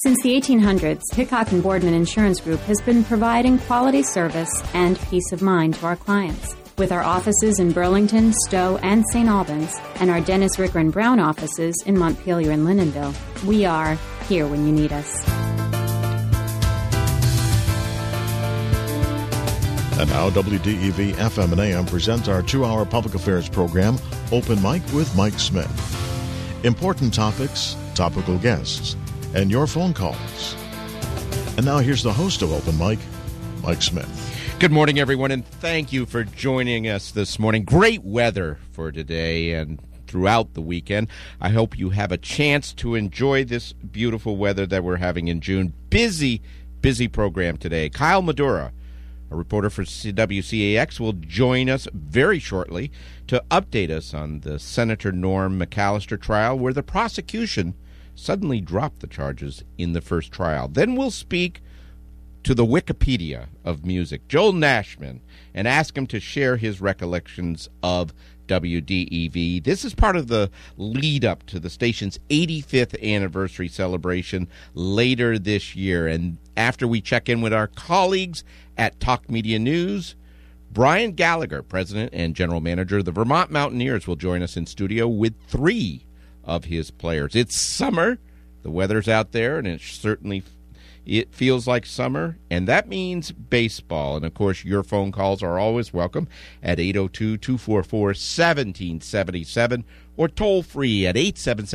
Since the 1800s, Hickok and Boardman Insurance Group has been providing quality service and peace of mind to our clients. With our offices in Burlington, Stowe, and St. Albans, and our Dennis, Ricker, and Brown offices in Montpelier and Lindenville, we are here when you need us. And now WDEV FM and AM presents our 2-hour public affairs program, Open Mic with Mike Smith. Important topics, topical guests, and your phone calls. And now here's the host of Open Mic, Mike Smith. Good morning, everyone, and thank you for joining us this morning. Great weather for today and throughout the weekend. I hope you have a chance to enjoy this beautiful weather that we're having in June. Busy program today. Kyle Madura, a reporter for WCAX, will join us very shortly to update us on the Senator Norm McAllister trial, where the prosecution suddenly dropped the charges in the first trial. Then we'll speak to the Wikipedia of music, Joel Nashman, and ask him to share his recollections of WDEV. This is part of the lead up to the station's 85th anniversary celebration later this year. And after we check in with our colleagues at Talk Media News, Brian Gallagher, president and general manager of the Vermont Mountaineers, will join us in studio with 3 of his players. It's summer. The weather's out there, and it feels like summer, and that means baseball. And, of course, your phone calls are always welcome at 802-244-1777 or toll-free at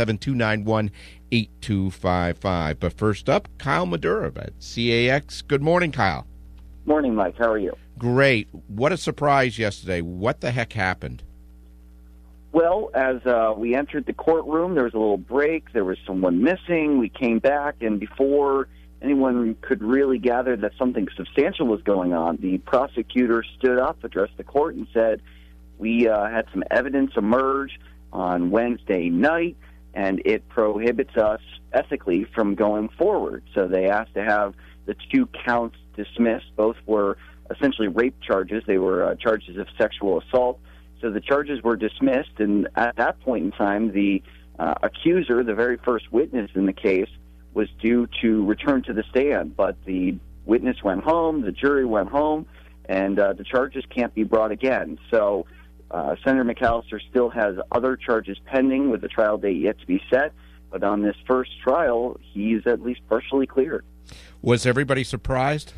877-291-8255. But first up, Kyle Madura at CAX. Good morning, Kyle. Morning, Mike. How are you? Great. What a surprise yesterday. What the heck happened? Well, as we entered the courtroom, there was a little break. There was someone missing. We came back, and before anyone could really gather that something substantial was going on, the prosecutor stood up, addressed the court, and said, we had some evidence emerge on Wednesday night, and it prohibits us ethically from going forward. So they asked to have the 2 counts dismissed. Both were essentially rape charges. They were charges of sexual assault. So the charges were dismissed, and at that point in time, the accuser, the very first witness in the case, was due to return to the stand. But the witness went home, the jury went home, and the charges can't be brought again. So Senator McAllister still has other charges pending with the trial date yet to be set. But on this first trial, he's at least partially cleared. Was everybody surprised?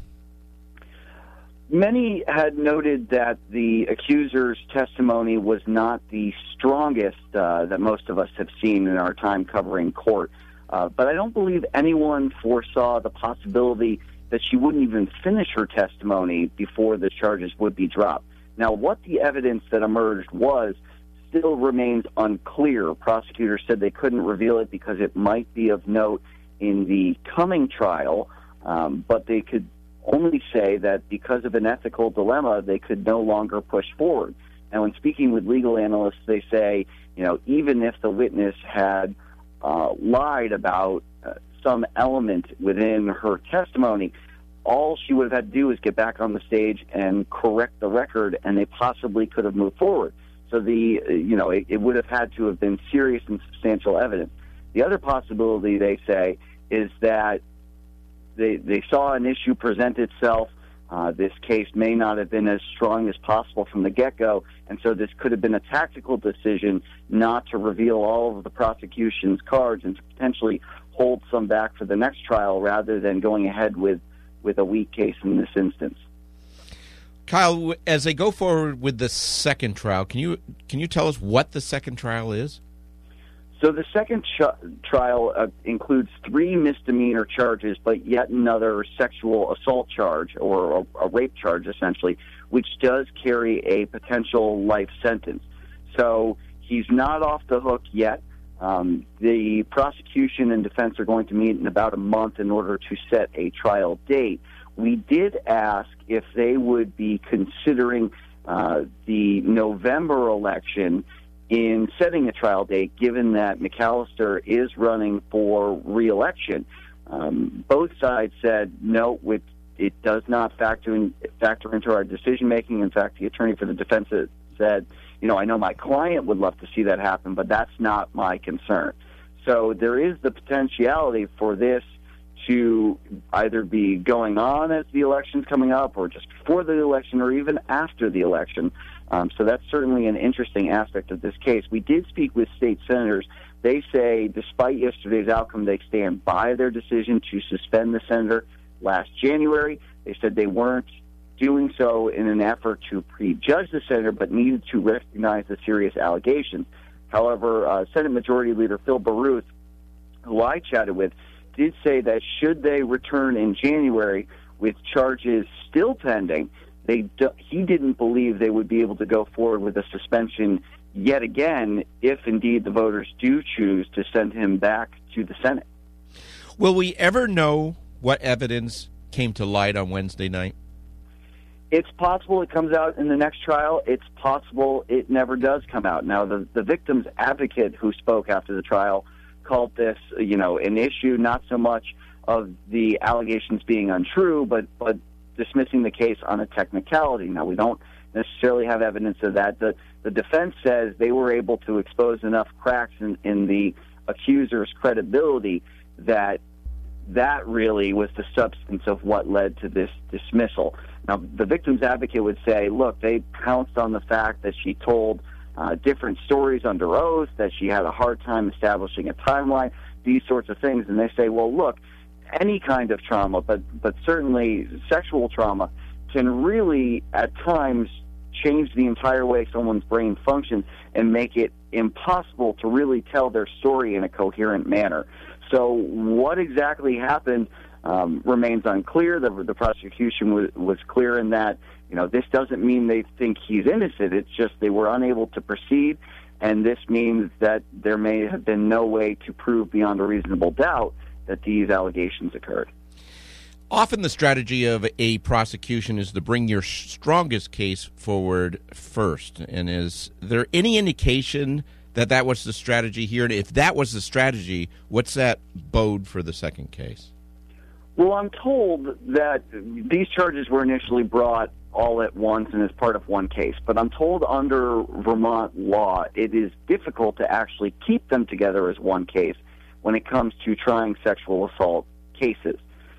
Many had noted that the accuser's testimony was not the strongest that most of us have seen in our time covering court. But I don't believe anyone foresaw the possibility that she wouldn't even finish her testimony before the charges would be dropped. Now, what the evidence that emerged was still remains unclear. Prosecutors said they couldn't reveal it because it might be of note in the coming trial, but they could only say that because of an ethical dilemma, they could no longer push forward. And when speaking with legal analysts, they say, even if the witness had lied about some element within her testimony, all she would have had to do is get back on the stage and correct the record, and they possibly could have moved forward. So it would have had to have been serious and substantial evidence. The other possibility, they say, is that they saw an issue present itself. This case may not have been as strong as possible from the get-go, and so this could have been a tactical decision not to reveal all of the prosecution's cards and to potentially hold some back for the next trial rather than going ahead with a weak case in this instance. Kyle, as they go forward with the second trial, can you tell us what the second trial is? So the second trial includes 3 misdemeanor charges, but yet another sexual assault charge, or a rape charge, essentially, which does carry a potential life sentence. So he's not off the hook yet. The prosecution and defense are going to meet in about a month in order to set a trial date. We did ask if they would be considering the November election in setting a trial date, given that McAllister is running for re-election. Both sides said, no, it does not factor into our decision-making. In fact, the attorney for the defense said, I know my client would love to see that happen, but that's not my concern. So there is the potentiality for this to either be going on as the election's coming up or just before the election or even after the election. So that's certainly an interesting aspect of this case. We did speak with state senators. They say, despite yesterday's outcome, they stand by their decision to suspend the senator last January. They said they weren't doing so in an effort to prejudge the senator, but needed to recognize the serious allegations. However, Senate Majority Leader Phil Baruth, who I chatted with, did say that should they return in January with charges still pending, he didn't believe they would be able to go forward with a suspension yet again if indeed the voters do choose to send him back to the Senate. Will we ever know what evidence came to light on Wednesday night? It's possible it comes out in the next trial. It's possible it never does come out. Now, the victim's advocate who spoke after the trial called this, an issue not so much of the allegations being untrue, but dismissing the case on a technicality. Now, we don't necessarily have evidence of that. The defense says they were able to expose enough cracks in the accuser's credibility that really was the substance of what led to this dismissal. Now, the victim's advocate would say, look, they pounced on the fact that she told different stories under oath, that she had a hard time establishing a timeline, these sorts of things. And they say, well, look, any kind of trauma, but certainly sexual trauma, can really, at times, change the entire way someone's brain functions and make it impossible to really tell their story in a coherent manner. So what exactly happened remains unclear. The prosecution was clear in that, this doesn't mean they think he's innocent. It's just they were unable to proceed, and this means that there may have been no way to prove beyond a reasonable doubt that these allegations occurred. Often the strategy of a prosecution is to bring your strongest case forward first. And is there any indication that was the strategy here? And if that was the strategy, what's that bode for the second case? Well, I'm told that these charges were initially brought all at once and as part of one case. But I'm told under Vermont law, it is difficult to actually keep them together as one case when it comes to trying sexual assault cases.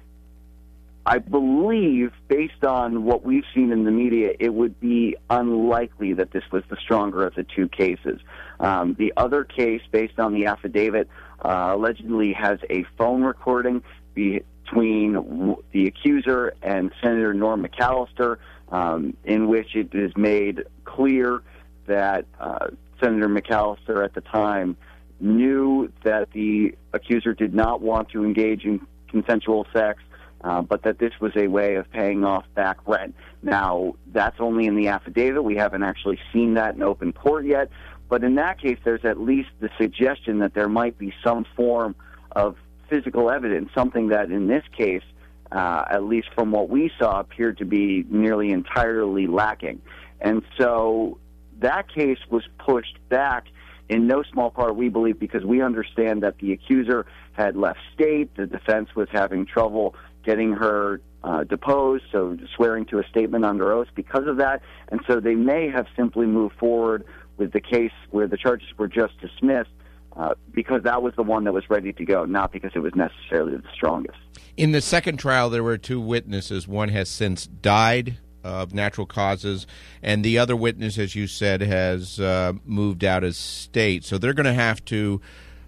I believe, based on what we've seen in the media, it would be unlikely that this was the stronger of the two cases. The other case, based on the affidavit, allegedly has a phone recording between the accuser and Senator Norm McAllister, in which it is made clear that Senator McAllister at the time knew that the accuser did not want to engage in consensual sex, but that this was a way of paying off back rent. Now, that's only in the affidavit. We haven't actually seen that in open court yet. But in that case, there's at least the suggestion that there might be some form of physical evidence, something that in this case, at least from what we saw, appeared to be nearly entirely lacking. And so that case was pushed back in no small part, we believe, because we understand that the accuser had left state. The defense was having trouble getting her deposed, so swearing to a statement under oath because of that. And so they may have simply moved forward with the case where the charges were just dismissed because that was the one that was ready to go, not because it was necessarily the strongest. In the second trial, there were two witnesses. One has since died of natural causes, and the other witness, as you said, has moved out of state. So they're going to have to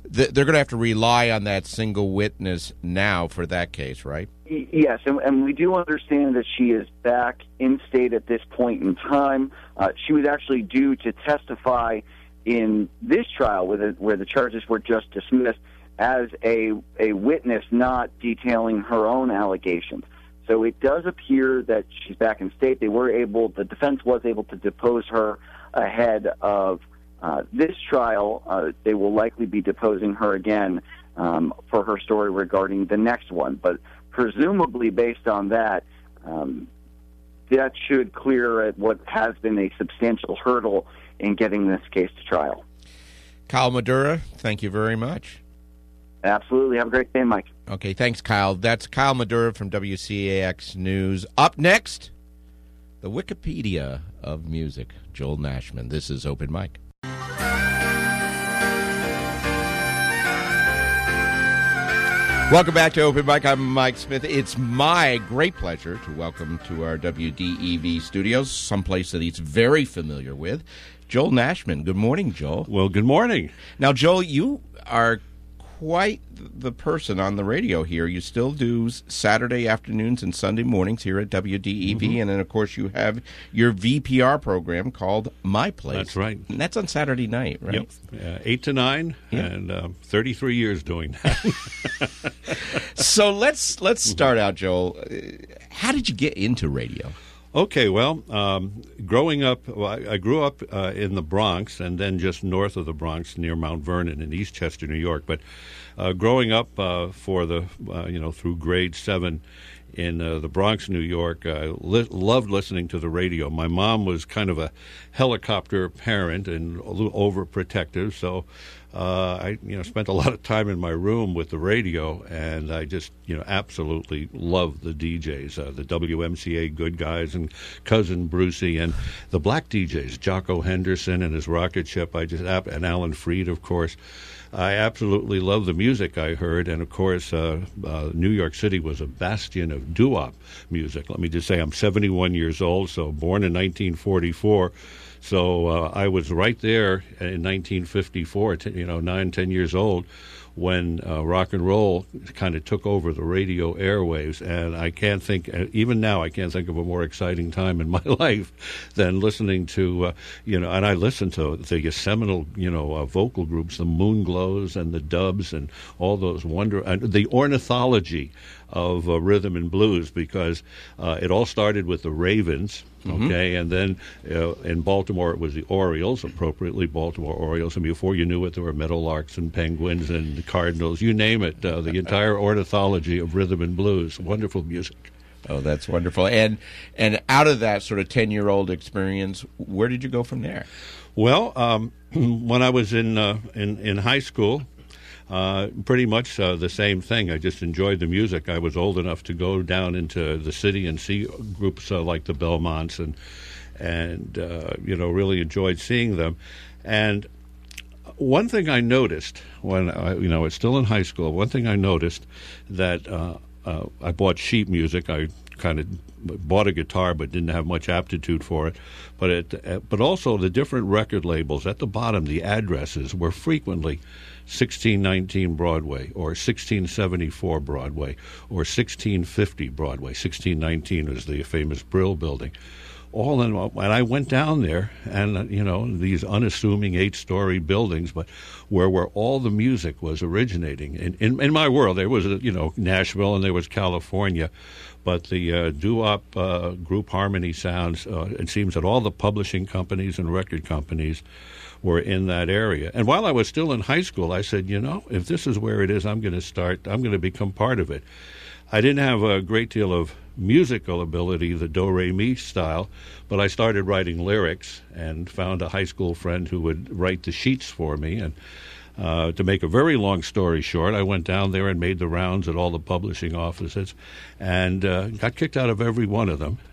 rely on that single witness now for that case, right? Yes, and we do understand that she is back in state at this point in time. She was actually due to testify in this trial where the charges were just dismissed as a witness, not detailing her own allegations. So it does appear that she's back in state. The defense was able to depose her ahead of this trial. They will likely be deposing her again for her story regarding the next one. But presumably based on that, that should clear what has been a substantial hurdle in getting this case to trial. Kyle Madura, thank you very much. Absolutely. Have a great day, Mike. Okay, thanks, Kyle. That's Kyle Madura from WCAX News. Up next, the Wikipedia of music, Joel Nashman. This is Open Mic. Welcome back to Open Mic. I'm Mike Smith. It's my great pleasure to welcome to our WDEV studios, someplace that he's very familiar with, Joel Nashman. Good morning, Joel. Well, good morning. Now, Joel, you are quite the person on the radio here. You still do Saturday afternoons and Sunday mornings here at WDEV, and then, of course, you have your VPR program called My Place. That's right. And that's on Saturday night, right? Yep. 8 to 9, and 33 years doing that. So let's start out, Joel. How did you get into radio? Okay, well, growing up, I grew up in the Bronx and then just north of the Bronx near Mount Vernon in Eastchester, New York. But growing up for the, through grade 7 in the Bronx, New York, I loved listening to the radio. My mom was kind of a helicopter parent and a little overprotective, so I spent a lot of time in my room with the radio, and I just absolutely loved the DJs, the WMCA good guys and Cousin Brucey, and the black DJs, Jocko Henderson and his rocket ship. And Alan Freed, of course. I absolutely love the music I heard, and of course, New York City was a bastion of doo-wop music. Let me just say, I'm 71 years old, so born in 1944. So I was right there in 1954, 10 years old, when rock and roll kind of took over the radio airwaves. And I can't think, even now, I can't think of a more exciting time in my life than listening to, and I listened to the seminal, vocal groups, the Moonglows and the Dubs and all those the ornithology of rhythm and blues, because it all started with the Ravens. Okay, and then in Baltimore it was the Orioles, appropriately Baltimore Orioles, and before you knew it there were Meadowlarks and Penguins and the Cardinals, you name it, the entire ornithology of rhythm and blues. Wonderful music. Oh, that's wonderful. And out of that sort of 10-year-old experience, where did you go from there? Well, when I was in high school, pretty much the same thing. I just enjoyed the music. I was old enough to go down into the city and see groups like the Belmonts, and really enjoyed seeing them. And one thing I noticed when I was still in high school, that I bought sheet music. I kind of bought a guitar but didn't have much aptitude for it. But also the different record labels at the bottom, the addresses were frequently 1619 Broadway or 1674 Broadway or 1650 Broadway. 1619 was the famous Brill Building. And I went down there, and these unassuming 8-story buildings, but where all the music was originating. In my world, there was Nashville and there was California, but the doo-wop group harmony sounds. It seems that all the publishing companies and record companies were in that area. And while I was still in high school, I said, if this is where it is, I'm going to become part of it. I didn't have a great deal of musical ability, the do-re-mi style, but I started writing lyrics and found a high school friend who would write the sheets for me. And to make a very long story short, I went down there and made the rounds at all the publishing offices and got kicked out of every one of them.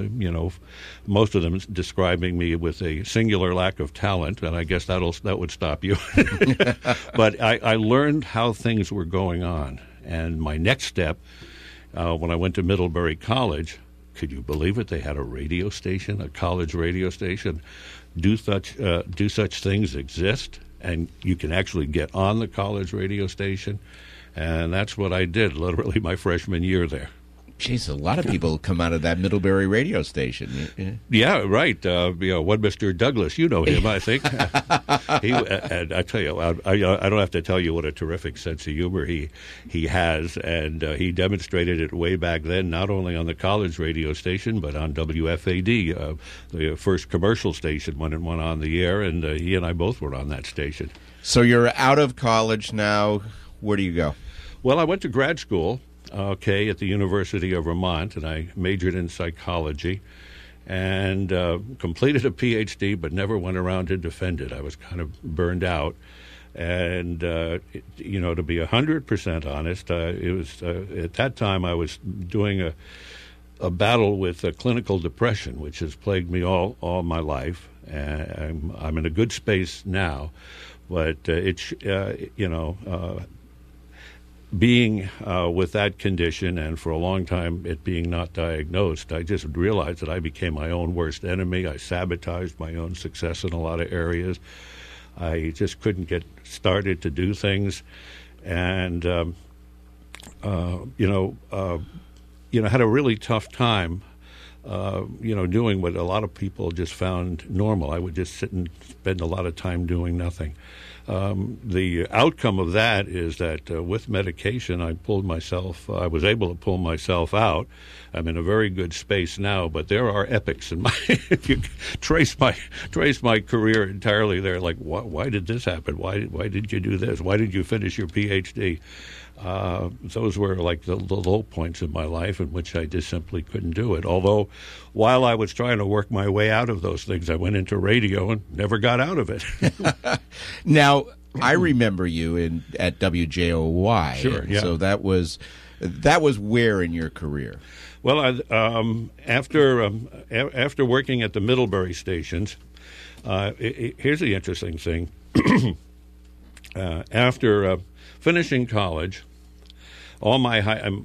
Most of them describing me with a singular lack of talent, and I guess that would stop you. But I learned how things were going on. And my next step, when I went to Middlebury College, could you believe it? They had a radio station, a college radio station. Do such things exist? And you can actually get on the college radio station. And that's what I did literally my freshman year there. Jeez, a lot of people come out of that Middlebury radio station. Yeah, right. One Mr. Douglas, you know him, I think. And I tell you, I don't have to tell you what a terrific sense of humor he has, and he demonstrated it way back then, not only on the college radio station, but on WFAD, the first commercial station when it went on the air, and he and I both were on that station. So you're out of college now. Where do you go? Well, I went to grad school. At the University of Vermont, and I majored in psychology and completed a PhD, but never went around to defend it. I was kind of burned out. And, to be 100% honest, it was at that time I was doing a battle with clinical depression, which has plagued me all my life. I'm in a good space now, but being with that condition, and for a long time it being not diagnosed, I just realized that I became my own worst enemy. I sabotaged my own success in a lot of areas. I just couldn't get started to do things, and had a really tough time. Doing what a lot of people just found normal. I would just sit and spend a lot of time doing nothing. The outcome of that is that with medication, I was able to pull myself out. I'm in a very good space now, but there are epics in my. If you trace my career entirely, there, like why did this happen? Why did you do this? Why did you finish your PhD? Those were like the low points in my life in which I just simply couldn't do it. Although, while I was trying to work my way out of those things, I went into radio and never got out of it. Now, I remember you at WJOY. Sure, yeah. So that was where in your career? Well, after working at the Middlebury stations, here's the interesting thing. After finishing college, I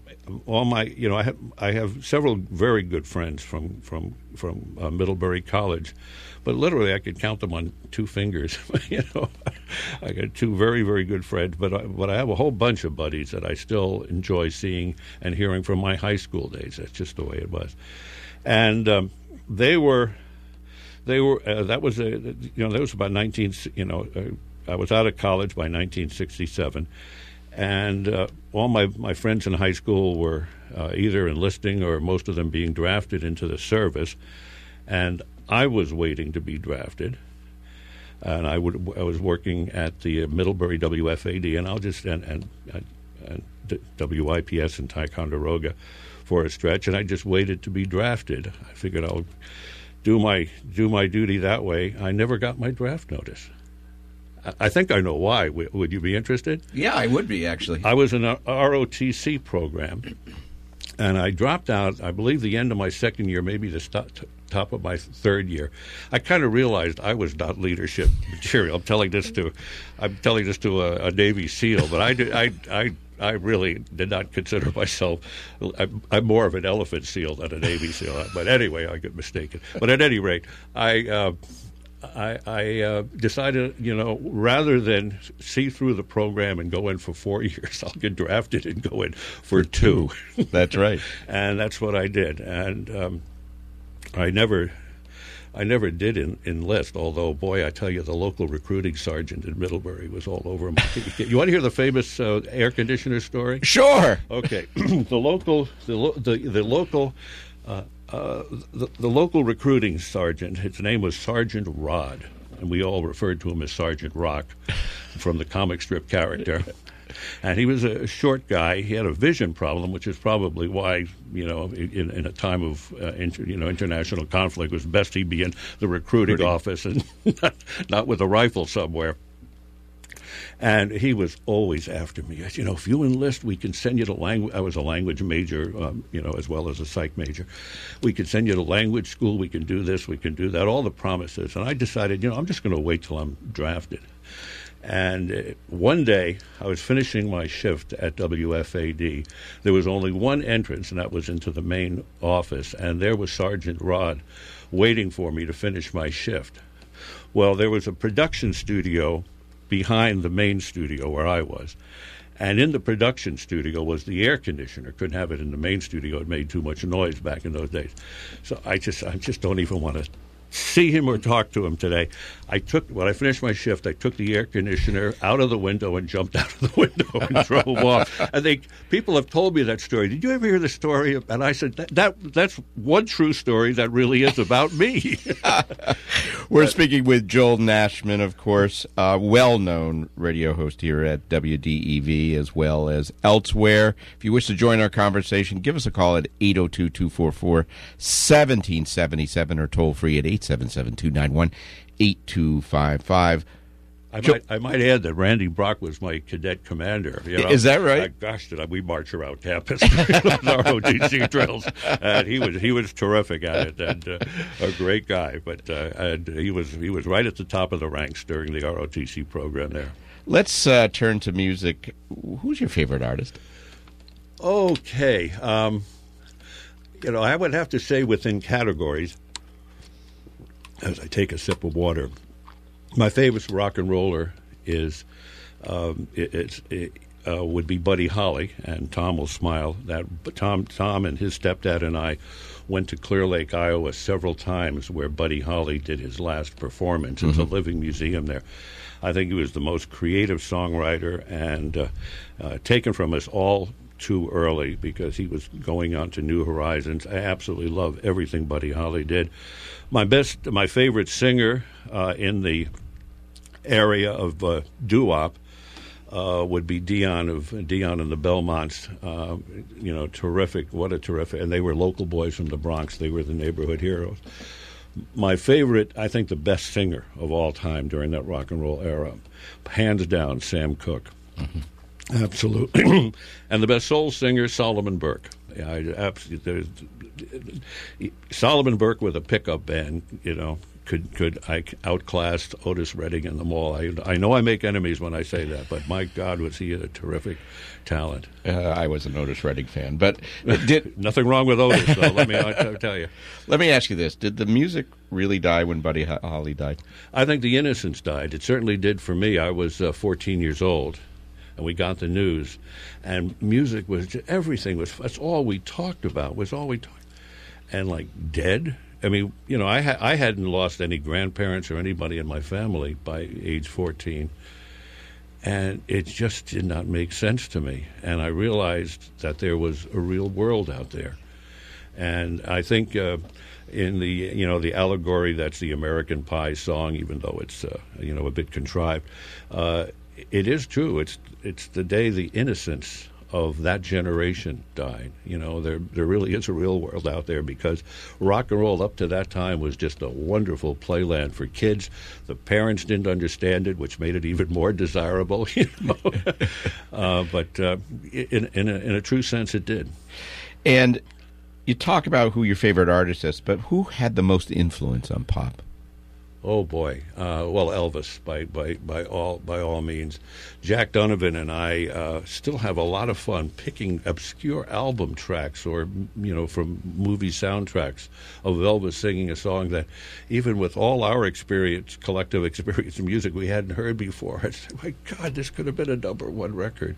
have several very good friends from Middlebury College, but literally I could count them on two fingers. I got two very, very good friends, but I have a whole bunch of buddies that I still enjoy seeing and hearing from my high school days. That's just the way it was, and that was about 19. I was out of college by 1967. And all my friends in high school were either enlisting or most of them being drafted into the service. And I was waiting to be drafted. And I was working at the Middlebury WFAD and and WIPS in Ticonderoga for a stretch. And I just waited to be drafted. I figured I'll do my duty that way. I never got my draft notice. I think I know why. Would you be interested? Yeah, I would be, actually. I was in a ROTC program, and I dropped out, I believe, the end of my second year, maybe the top of my third year. I kind of realized I was not leadership material. I'm telling this to a Navy SEAL, but I really did not consider myself. I'm more of an elephant SEAL than a Navy SEAL. But anyway, I get mistaken. But at any rate, I decided, rather than see through the program and go in for 4 years, I'll get drafted and go in for 2. That's right. And that's what I did. And I never did enlist, although, boy, I tell you, the local recruiting sergeant in Middlebury was all over my feet. You want to hear the famous air conditioner story? Sure. Okay. The local recruiting sergeant, his name was Sergeant Rod, and we all referred to him as Sergeant Rock from the comic strip character. And he was a short guy. He had a vision problem, which is probably why, in a time of international conflict, it was best he be in the recruiting office and not with a rifle somewhere. And he was always after me. If you enlist, we can send you to language. I was a language major, as well as a psych major. We can send you to language school. We can do this. We can do that. All the promises. And I decided, I'm just going to wait till I'm drafted. And one day, I was finishing my shift at WFAD. There was only one entrance, and that was into the main office. And there was Sergeant Rod waiting for me to finish my shift. Well, there was a production studio behind the main studio where I was. And in the production studio was the air conditioner. Couldn't have it in the main studio. It made too much noise back in those days. So I just don't even want to see him or talk to him today. When I finished my shift, I took the air conditioner out of the window and jumped out of the window and drove off. And people have told me that story. Did you ever hear the story? And I said, that's one true story that really is about me. We're speaking with Joel Nashman, of course, well-known radio host here at WDEV as well as elsewhere. If you wish to join our conversation, give us a call at 802-244-1777 or toll free at 877-291-8255. I might add that Randy Brock was my cadet commander. Is that right? Gosh, did we march around campus with our OTC drills? And he was terrific at it, and a great guy. But and he was right at the top of the ranks during the ROTC program there. Let's turn to music. Who's your favorite artist? Okay. I would have to say within categories, as I take a sip of water, my favorite rock and roller is would be Buddy Holly, and Tom will smile. That Tom and his stepdad and I went to Clear Lake, Iowa several times where Buddy Holly did his last performance. It's a living museum there. I think he was the most creative songwriter and taken from us all too early because he was going on to new horizons. I absolutely love everything Buddy Holly did. My favorite singer in the area of doo-wop would be Dion and the Belmonts. Terrific. What a terrific. And they were local boys from the Bronx. They were the neighborhood heroes. My favorite, I think the best singer of all time during that rock and roll era, hands down, Sam Cooke. Mm-hmm. Absolutely. And the best soul singer, Solomon Burke. Solomon Burke with a pickup band, could outclass Otis Redding and them all. I know I make enemies when I say that, but my God, was he a terrific talent. I was an Otis Redding fan, but nothing wrong with Otis, though, let me tell you. Let me ask you this. Did the music really die when Buddy Holly died? I think the innocence died. It certainly did for me. I was 14 years old, and we got the news, and music was everything. That's all we talked about, and like dead. I mean, I hadn't lost any grandparents or anybody in my family by age 14, and it just did not make sense to me. And I realized that there was a real world out there. And I think in the allegory that's the American Pie song, even though it's a bit contrived, it is true. It's the day the innocence of that generation died. There really is a real world out there because rock and roll up to that time was just a wonderful playland for kids. The parents didn't understand it, which made it even more desirable. But in a true sense, it did. And you talk about who your favorite artist is, but who had the most influence on pop? Oh boy! Well, Elvis by all means. Jack Donovan and I still have a lot of fun picking obscure album tracks or from movie soundtracks of Elvis singing a song that, even with all our collective experience in music, we hadn't heard before. I said, my God, this could have been a #1 record.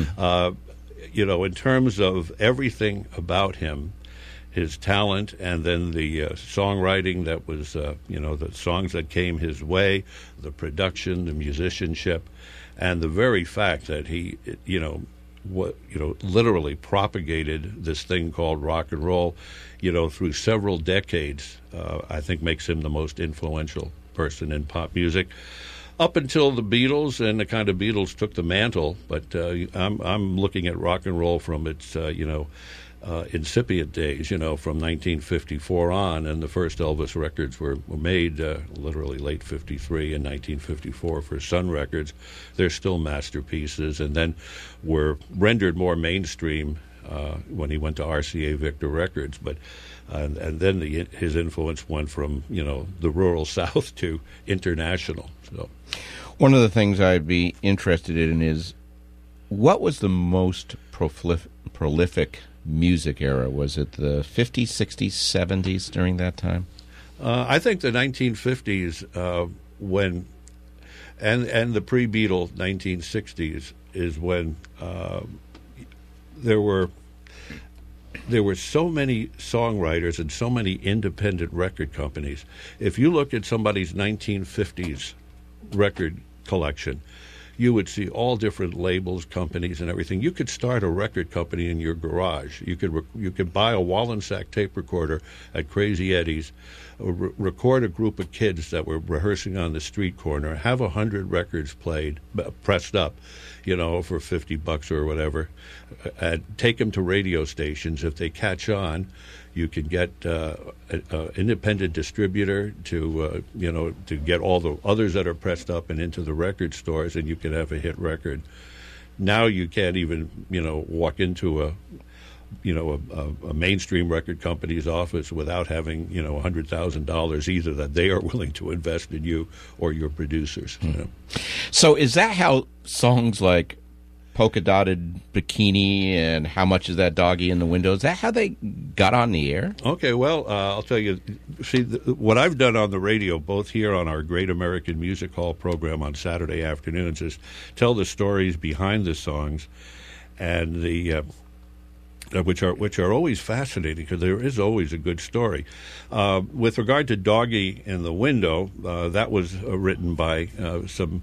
In terms of everything about him. His talent, and then the songwriting that was, the songs that came his way, the production, the musicianship, and the very fact that he, literally propagated this thing called rock and roll, through several decades, I think makes him the most influential person in pop music. Up until the Beatles, and the kind of Beatles took the mantle, but I'm looking at rock and roll from its, incipient days, from 1954 on, and the first Elvis records were made literally late 53 and 1954 for Sun Records. They're still masterpieces, and then were rendered more mainstream when he went to RCA Victor Records. But and then his influence went from the rural South to international. So, one of the things I'd be interested in is what was the most prolific music era? Was it the 50s, 60s, 70s during that time? I think the 1950s when and the pre-Beatle 1960s is when there were so many songwriters and so many independent record companies. If you look at somebody's 1950s record collection, you would see all different labels, companies, and everything. You could start a record company in your garage. You could buy a Wallensack tape recorder at Crazy Eddie's, record a group of kids that were rehearsing on the street corner, have 100 records pressed up, for $50 or whatever, and take them to radio stations. If they catch on, you can get an independent distributor to get all the others that are pressed up and into the record stores, and you can have a hit record. Now you can't even walk into a mainstream record company's office without having $100,000 either that they are willing to invest in you or your producers. So is that how songs like Polka Dotted Bikini and How Much Is That Doggy in the Window, is that how they got on the air? Okay, well, I'll tell you, what I've done on the radio, both here on our Great American Music Hall program on Saturday afternoons, is tell the stories behind the songs, and the which are always fascinating because there is always a good story. With regard to Doggy in the Window, that was written by some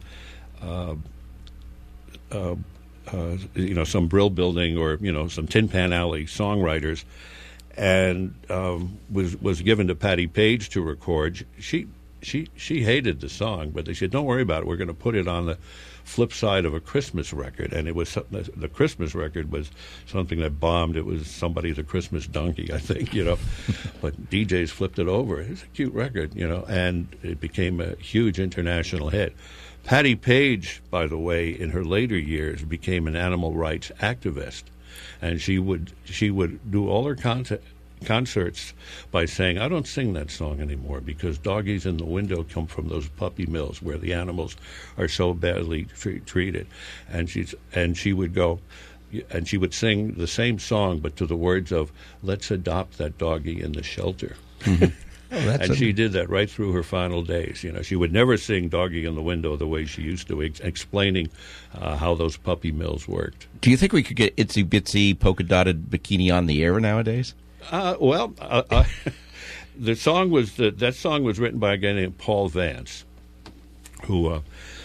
Brill Building or some Tin Pan Alley songwriters, and was given to Patti Page to record. She hated the song, but they said, "Don't worry about it. We're going to put it on the flip side of a Christmas record." And it was the Christmas record was something that bombed. It was Somebody's a Christmas Donkey, I think, But DJs flipped it over. It's a cute record, and it became a huge international hit. Patti Page, by the way, in her later years became an animal rights activist, and she would do all her concerts by saying, "I don't sing that song anymore because Doggies in the Window come from those puppy mills where the animals are so badly treated," and she would go. And she would sing the same song, but to the words of "Let's adopt that doggy in the shelter." Mm-hmm. And she did that right through her final days. She would never sing "Doggy in the Window" the way she used to, explaining how those puppy mills worked. Do you think we could get Itsy Bitsy Polka Dotted Bikini on the air nowadays? The song was that song was written by a guy named Paul Vance, who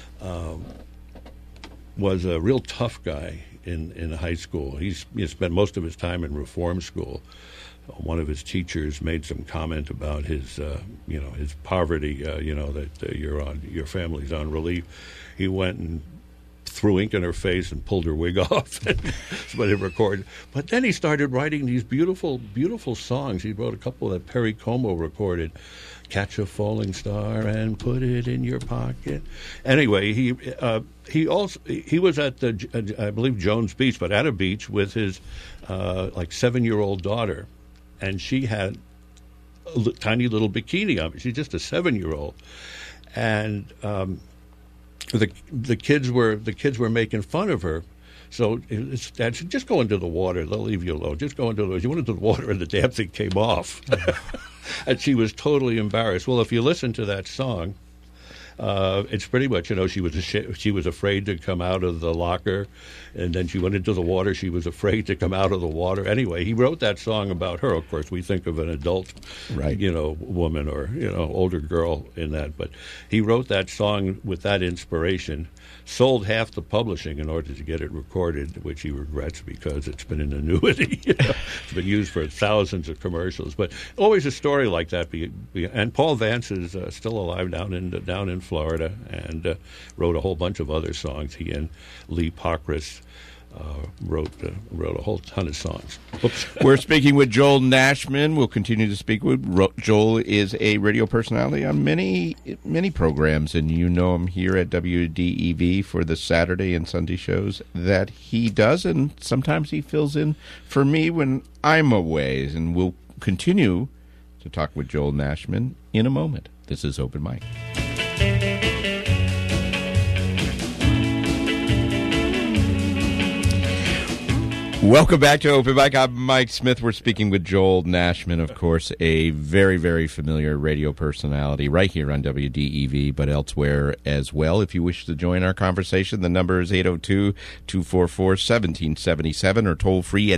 was a real tough guy in high school. He spent most of his time in reform school. One of his teachers made some comment about his poverty, that your family's on relief. He went and threw ink in her face and pulled her wig off, but it recorded. But then he started writing these beautiful, beautiful songs. He wrote a couple that Perry Como recorded. "Catch a falling star and put it in your pocket." Anyway, he was at the I believe Jones Beach, but at a beach with his 7-year-old daughter. And she had a tiny little bikini on. She's just a 7-year-old, and the kids were making fun of her. So Dad said, "Just go into the water. They'll leave you alone. Just go into the water." She went into the water, and the damn thing came off, and she was totally embarrassed. Well, if you listen to that song, it's pretty much, she was afraid to come out of the locker, and then she went into the water. She was afraid to come out of the water. Anyway, he wrote that song about her. Of course, we think of an adult, right, woman or, older girl in that. But he wrote that song with that inspiration, sold half the publishing in order to get it recorded, which he regrets because it's been an annuity. It's been used for thousands of commercials. But always a story like that. And Paul Vance is still alive down in Florida, and wrote a whole bunch of other songs. He and Lee Pockris wrote a whole ton of songs. We're speaking with Joel Nashman. We'll continue to speak with Joel. Is a radio personality on many programs, and you know him here at WDEV for the Saturday and Sunday shows that he does, and sometimes he fills in for me when I'm away. And we'll continue to talk with Joel Nashman in a moment. This is Open Mic. Welcome back to Open Mic. I'm Mike Smith. We're speaking with Joel Nashman, of course, a very, very familiar radio personality right here on WDEV, but elsewhere as well. If you wish to join our conversation, the number is 802-244-1777 or toll free at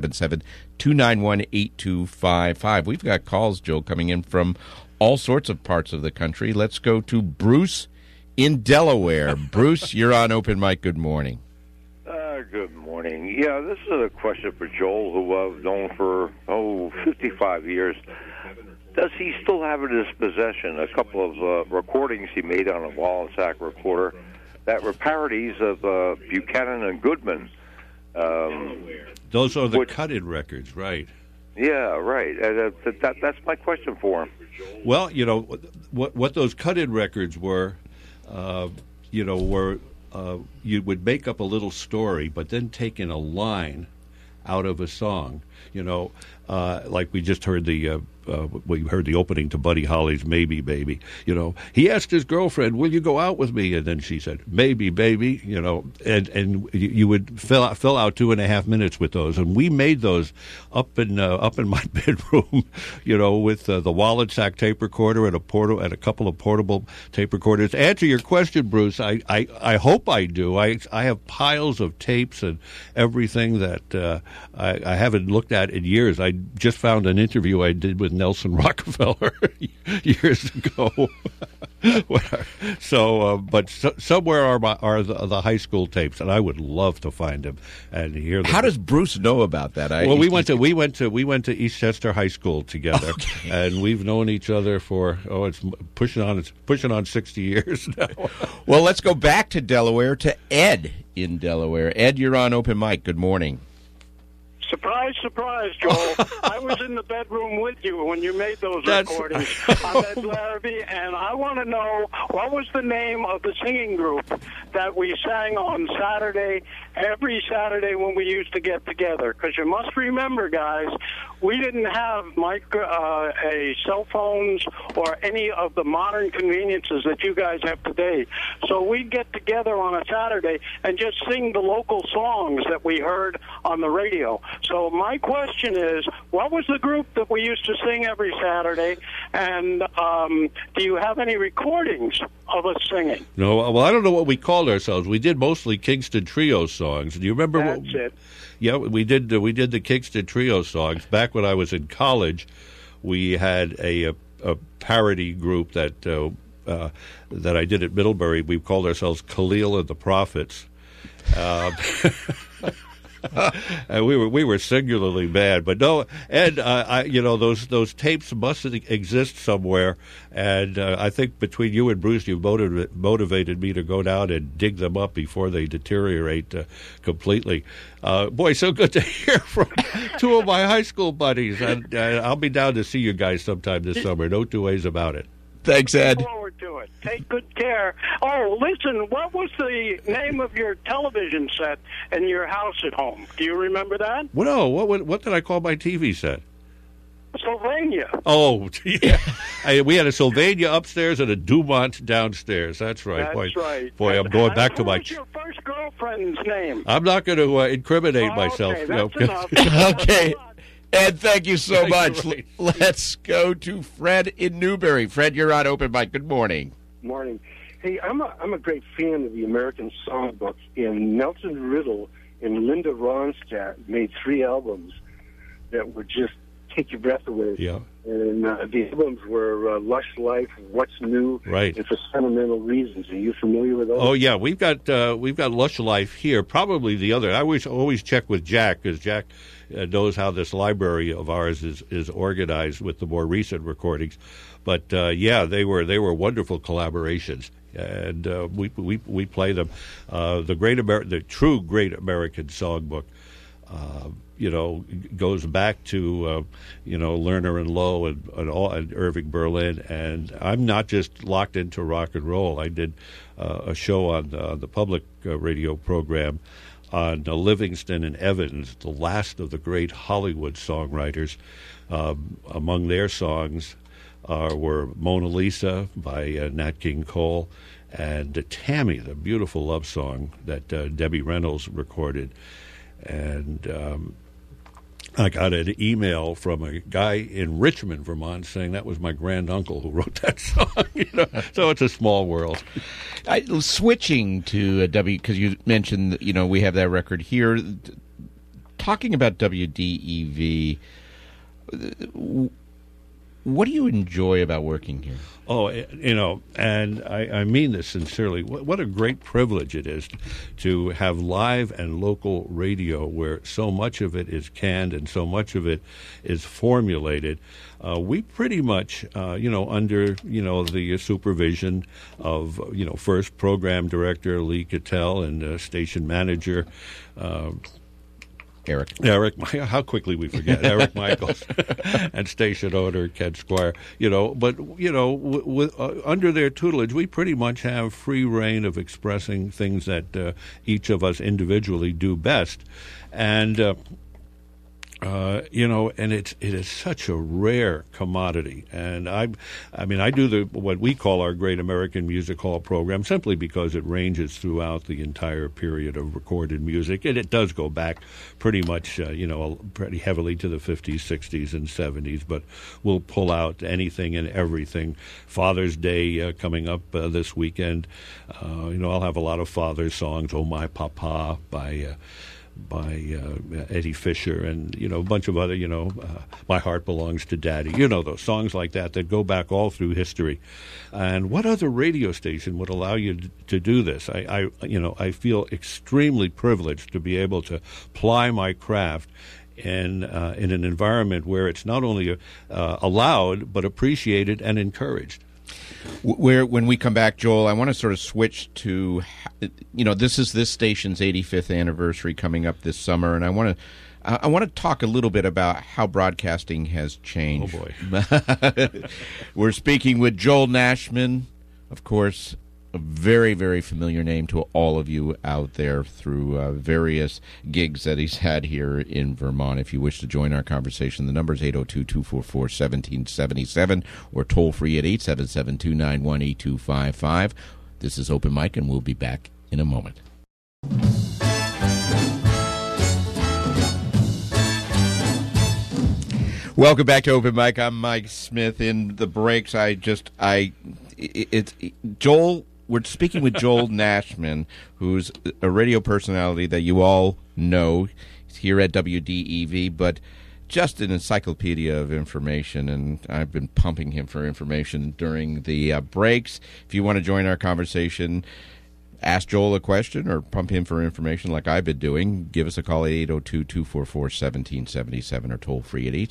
877-291-8255. We've got calls, Joel, coming in from all sorts of parts of the country. Let's go to Bruce in Delaware. Bruce, you're on Open Mic. Good morning. Good morning. Yeah, this is a question for Joel, who I've known for 55 years. Does he still have in his possession a couple of recordings he made on a Wallensack recorder that were parodies of Buchanan and Goodman? Those are the cut-in records, right? Yeah, right. That's my question for him. Well, what those cut-in records were, you would make up a little story, but then take in a line out of a song. Like we just heard we heard the opening to Buddy Holly's "Maybe Baby." He asked his girlfriend, "Will you go out with me?" And then she said, "Maybe Baby." And you would fill out 2.5 minutes with those, and we made those up in my bedroom, with the wallet sack tape recorder and a couple of portable tape recorders. To answer your question, Bruce, I hope I do. I have piles of tapes and everything that I haven't looked at in years. I just found an interview I did with Nelson Rockefeller years ago. But somewhere are the high school tapes, and I would love to find them and hear them. How does Bruce know about that? We went to Eastchester High School together, and we've known each other for it's pushing on 60 years now. Well, let's go back to Delaware to Ed in Delaware. Ed, you're on Open Mic. Good morning. Surprise, surprise, Joel. I was in the bedroom with you when you made those recordings. I'm Ed Larrabee, and I want to know what was the name of the singing group that we sang on Saturday, every Saturday when we used to get together. Because you must remember, guys, we didn't have cell phones or any of the modern conveniences that you guys have today. So we'd get together on a Saturday and just sing the local songs that we heard on the radio. So my question is, what was the group that we used to sing every Saturday? And do you have any recordings of us singing? No, well, I don't know what we called ourselves. We did mostly Kingston Trio songs. Do you remember? That's it. Yeah, we did the Kingston Trio songs. Back when I was in college, we had a parody group that I did at Middlebury. We called ourselves Khalil and the Prophets. And we were singularly bad, but no. And those tapes must exist somewhere. And I think between you and Bruce, you've motivated me to go down and dig them up before they deteriorate completely. Boy, so good to hear from two of my high school buddies. And I'll be down to see you guys sometime this summer. No two ways about it. Thanks, Ed. Look forward to it. Take good care. Oh, listen, what was the name of your television set in your house at home? Do you remember that? Well, no. What did I call my TV set? Sylvania. Oh, yeah. We had a Sylvania upstairs and a Dumont downstairs. That's right. That's right. Boy, I'm going back to my... What was your first girlfriend's name? I'm not going to incriminate myself. Okay, that's enough. Okay. Ed, thank you so much. Right. Let's go to Fred in Newberry. Fred, you're on Open Mic. Good morning. Morning. Hey, I'm a great fan of the American Songbook, and Nelson Riddle and Linda Ronstadt made 3 albums that would just take your breath away. Yeah. And the albums were Lush Life, What's New, right, and For Sentimental Reasons. Are you familiar with those? Oh yeah, we've got Lush Life here. Probably the other. I always check with Jack, because Jack knows how this library of ours is organized with the more recent recordings. But yeah, they were wonderful collaborations, and we play them. The true Great American Songbook. Goes back to Lerner and Lowe and Irving Berlin, and I'm not just locked into rock and roll. I did a show on the public radio program on Livingston and Evans, the last of the great Hollywood songwriters. Among their songs were Mona Lisa by Nat King Cole, and Tammy, the beautiful love song that Debbie Reynolds recorded. And I got an email from a guy in Richmond, Vermont, saying that was my granduncle who wrote that song. So it's a small world. Switching to because you mentioned we have that record here. Talking about WDEV, what do you enjoy about working here? Oh, and I mean this sincerely. What a great privilege it is to have live and local radio where so much of it is canned and so much of it is formulated. We pretty much, under, the supervision of, first program director Lee Cattell and station manager Eric, how quickly we forget Eric Michaels and station owner Ken Squire. But under their tutelage, we pretty much have free reign of expressing things that each of us individually do best, and And it is such a rare commodity. And I do what we call our Great American Music Hall program simply because it ranges throughout the entire period of recorded music, and it does go back pretty much, pretty heavily to the 50s, 60s, and 70s. But we'll pull out anything and everything. Father's Day coming up this weekend. I'll have a lot of Father's songs. "Oh My Papa" by Eddie Fisher, and a bunch of other, "My Heart Belongs to Daddy," those songs like that go back all through history. And what other radio station would allow you to do this? I feel extremely privileged to be able to ply my craft in an environment where it's not only allowed but appreciated and encouraged. When we come back, Joel, I want to sort of switch to, this is this station's 85th anniversary coming up this summer, and I want to talk a little bit about how broadcasting has changed. Oh, boy. We're speaking with Joel Nashman, of course, a very, very familiar name to all of you out there through various gigs that he's had here in Vermont. If you wish to join our conversation, the number is 802-244-1777 or toll free at 877-291-8255. This is Open Mic, and we'll be back in a moment. Welcome back to Open Mic. I'm Mike Smith. In the breaks, Joel. We're speaking with Joel Nashman, who's a radio personality that you all know. He's here at WDEV, but just an encyclopedia of information, and I've been pumping him for information during the breaks. If you want to join our conversation, ask Joel a question or pump him for information like I've been doing, give us a call at 802-244-1777 or toll free at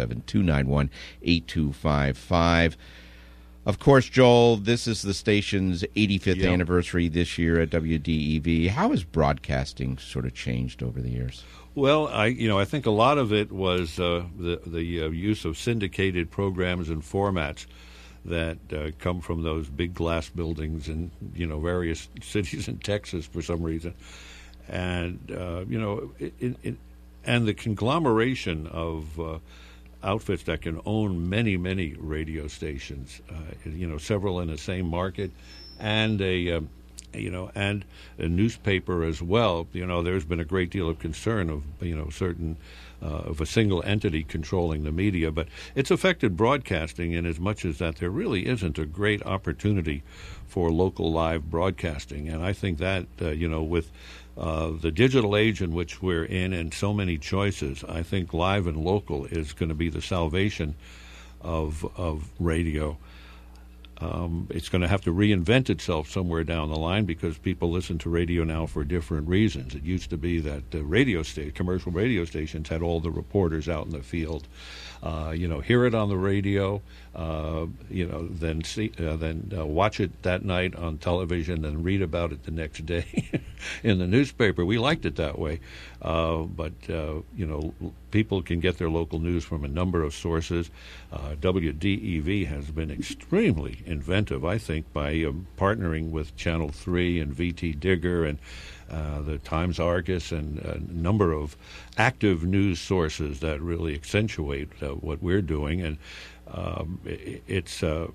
877-291-8255. Of course, Joel, this is the station's 85th anniversary this year at WDEV. How has broadcasting sort of changed over the years? Well, I think a lot of it was the use of syndicated programs and formats that come from those big glass buildings in various cities in Texas for some reason, and and the conglomeration of outfits that can own many, many radio stations, several in the same market, and a newspaper as well. There's been a great deal of concern of of a single entity controlling the media, but it's affected broadcasting in as much as that there really isn't a great opportunity for local live broadcasting. And I think that with the digital age in which we're in and so many choices, I think live and local is going to be the salvation of radio. It's going to have to reinvent itself somewhere down the line because people listen to radio now for different reasons. It used to be that commercial radio stations had all the reporters out in the field. Hear it on the radio, then watch it that night on television, then read about it the next day in the newspaper. We liked it that way, but people can get their local news from a number of sources. WDEV has been extremely inventive, I think, by partnering with Channel 3 and VT Digger and the Times Argus and a number of active news sources that really accentuate what we're doing. And it's so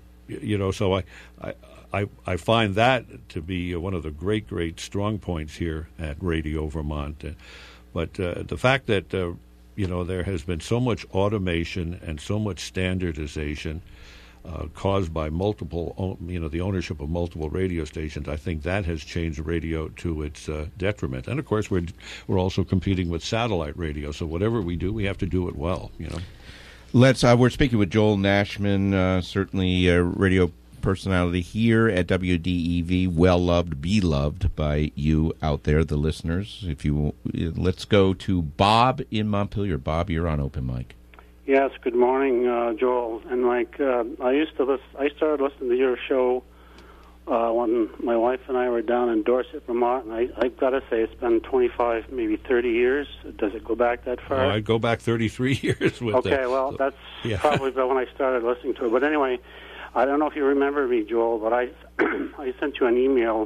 I find that to be one of the great strong points here at Radio Vermont. But the fact that there has been so much automation and so much standardization caused by multiple, the ownership of multiple radio stations, I think that has changed radio to its detriment. And of course, we're also competing with satellite radio. So whatever we do, we have to do it well. We're speaking with Joel Nashman, certainly a radio personality here at WDEV, well-loved, beloved by you out there, the listeners. Let's go to Bob in Montpelier. Bob, you're on Open Mic. Yes, good morning, Joel. And I started listening to your show when my wife and I were down in Dorset, Vermont, and I've got to say it's been 25, maybe 30 years. Does it go back that far? I'd go back 33 years with Okay, well, that's probably about when I started listening to it. But anyway, I don't know if you remember me, Joel, but I sent you an email,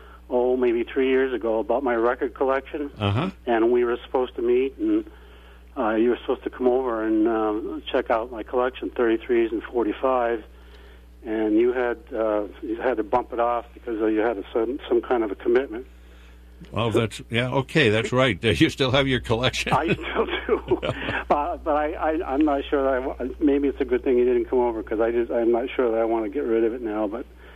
maybe 3 years ago about my record collection. Uh-huh. And we were supposed to meet and you were supposed to come over and check out my collection, 33s and 45, and you had to bump it off because you had some kind of a commitment. Well, that's that's right. You still have your collection. I still do, but I'm not sure that maybe it's a good thing you didn't come over because I'm not sure that I want to get rid of it now.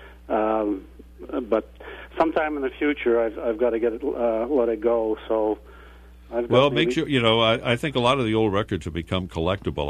But sometime in the future, I've got to let it go. So. Make sure I think a lot of the old records have become collectible.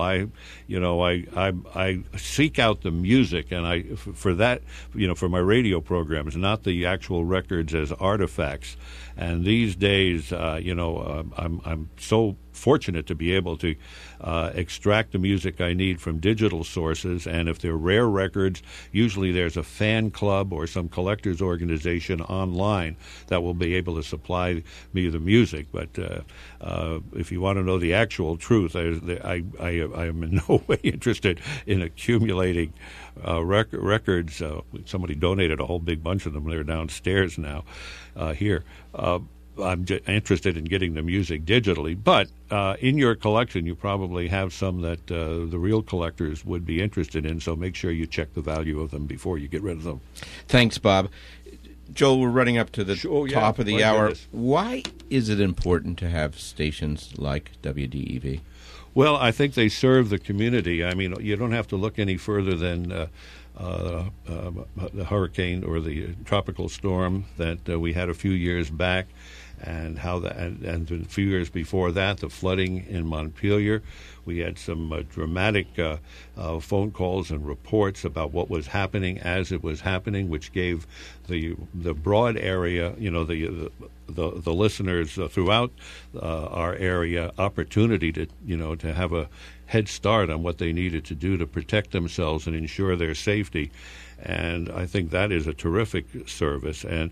I seek out the music, and for that, for my radio programs, not the actual records as artifacts. And these days, I'm so fortunate to be able to extract the music I need from digital sources. And if they're rare records, usually there's a fan club or some collectors organization online that will be able to supply me the music. But if you want to know the actual truth, I am in no way interested in accumulating records. Somebody donated a whole big bunch of them. They're downstairs now here. I'm interested in getting the music digitally, but in your collection you probably have some that the real collectors would be interested in, so make sure you check the value of them before you get rid of them. Thanks, Bob. Joel, we're running up to the top of the hour. Goodness. Why is it important to have stations like WDEV? Well, I think they serve the community. I mean, you don't have to look any further than the hurricane or the tropical storm that we had a few years back, and and a few years before that, the flooding in Montpelier. We had some dramatic phone calls and reports about what was happening as it was happening, which gave the broad area, the listeners throughout our area opportunity to have a head start on what they needed to do to protect themselves and ensure their safety. And I think that is a terrific service. And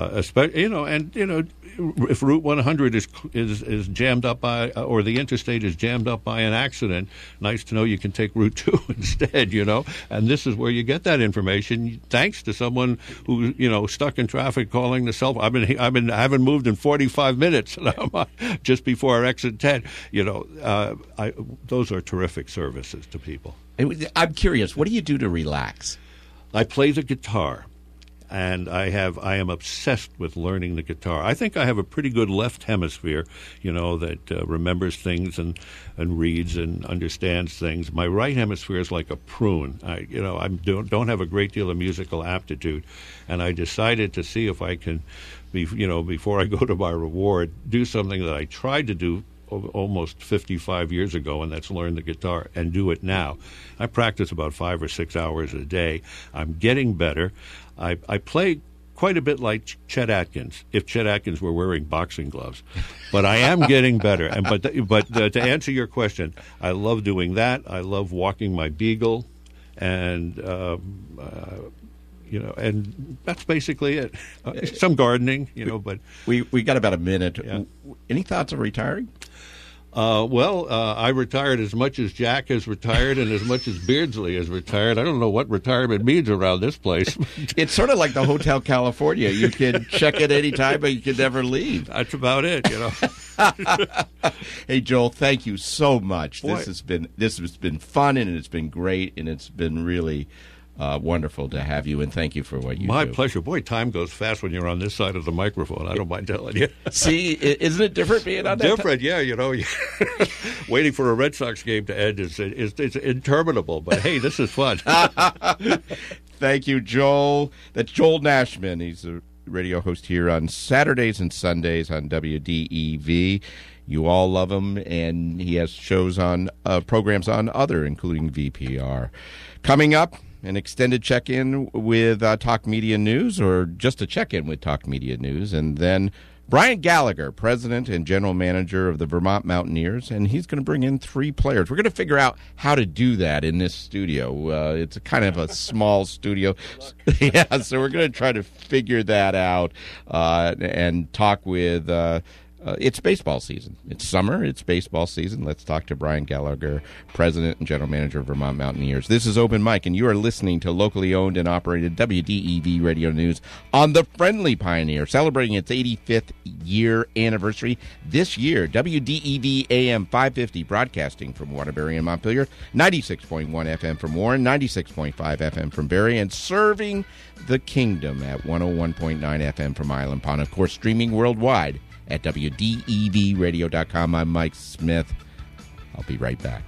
if Route 100 is jammed up by, or the interstate is jammed up by an accident, nice to know you can take Route 2 instead. And this is where you get that information, thanks to someone who stuck in traffic calling the cell phone. I haven't moved in 45 minutes, and I'm just before exit 10. Those are terrific services to people. I'm curious, what do you do to relax? I play the guitar, and I am obsessed with learning the guitar. I think I have a pretty good left hemisphere, that remembers things and reads and understands things. My right hemisphere is like a prune. I don't have a great deal of musical aptitude, and I decided to see if I can, before I go to my reward, do something that I tried to do almost 55 years ago, and that's learn the guitar and do it now. I practice about 5 or 6 hours a day. I'm getting better. I play quite a bit like Chet Atkins, if Chet Atkins were wearing boxing gloves. But I am getting better. But to answer your question, I love doing that. I love walking my beagle, and and that's basically it. Some gardening, but we got about a minute. Yeah. Any thoughts of retiring? I retired as much as Jack has retired and as much as Beardsley has retired. I don't know what retirement means around this place. It's sort of like the Hotel California. You can check at any time, but you can never leave. That's about it, Hey, Joel, thank you so much. Boy. This has been fun, and it's been great, and it's been really wonderful to have you, and thank you for what you do. My pleasure. Boy, time goes fast when you're on this side of the microphone. I don't mind telling you. See, isn't it different being on that? Different, yeah. Waiting for a Red Sox game to end is interminable. But hey, this is fun. Thank you, Joel. That's Joel Nashman. He's a radio host here on Saturdays and Sundays on WDEV. You all love him, and he has shows on programs on other, including VPR. Coming up, an extended check-in with Talk Media News, or just a check-in with Talk Media News, and then Brian Gallagher, president and general manager of the Vermont Mountaineers, and he's going to bring in 3 players. We're going to figure out how to do that in this studio. It's a kind of a small studio. So we're going to try to figure that out and talk with it's baseball season. It's summer. It's baseball season. Let's talk to Brian Gallagher, President and General Manager of Vermont Mountaineers. This is Open Mic, and you are listening to locally owned and operated WDEV Radio News on the Friendly Pioneer, celebrating its 85th year anniversary this year. WDEV AM 550, broadcasting from Waterbury and Montpelier, 96.1 FM from Warren, 96.5 FM from Barrie, and serving the Kingdom at 101.9 FM from Island Pond. Of course, streaming worldwide at WDEVradio.com. I'm Mike Smith. I'll be right back.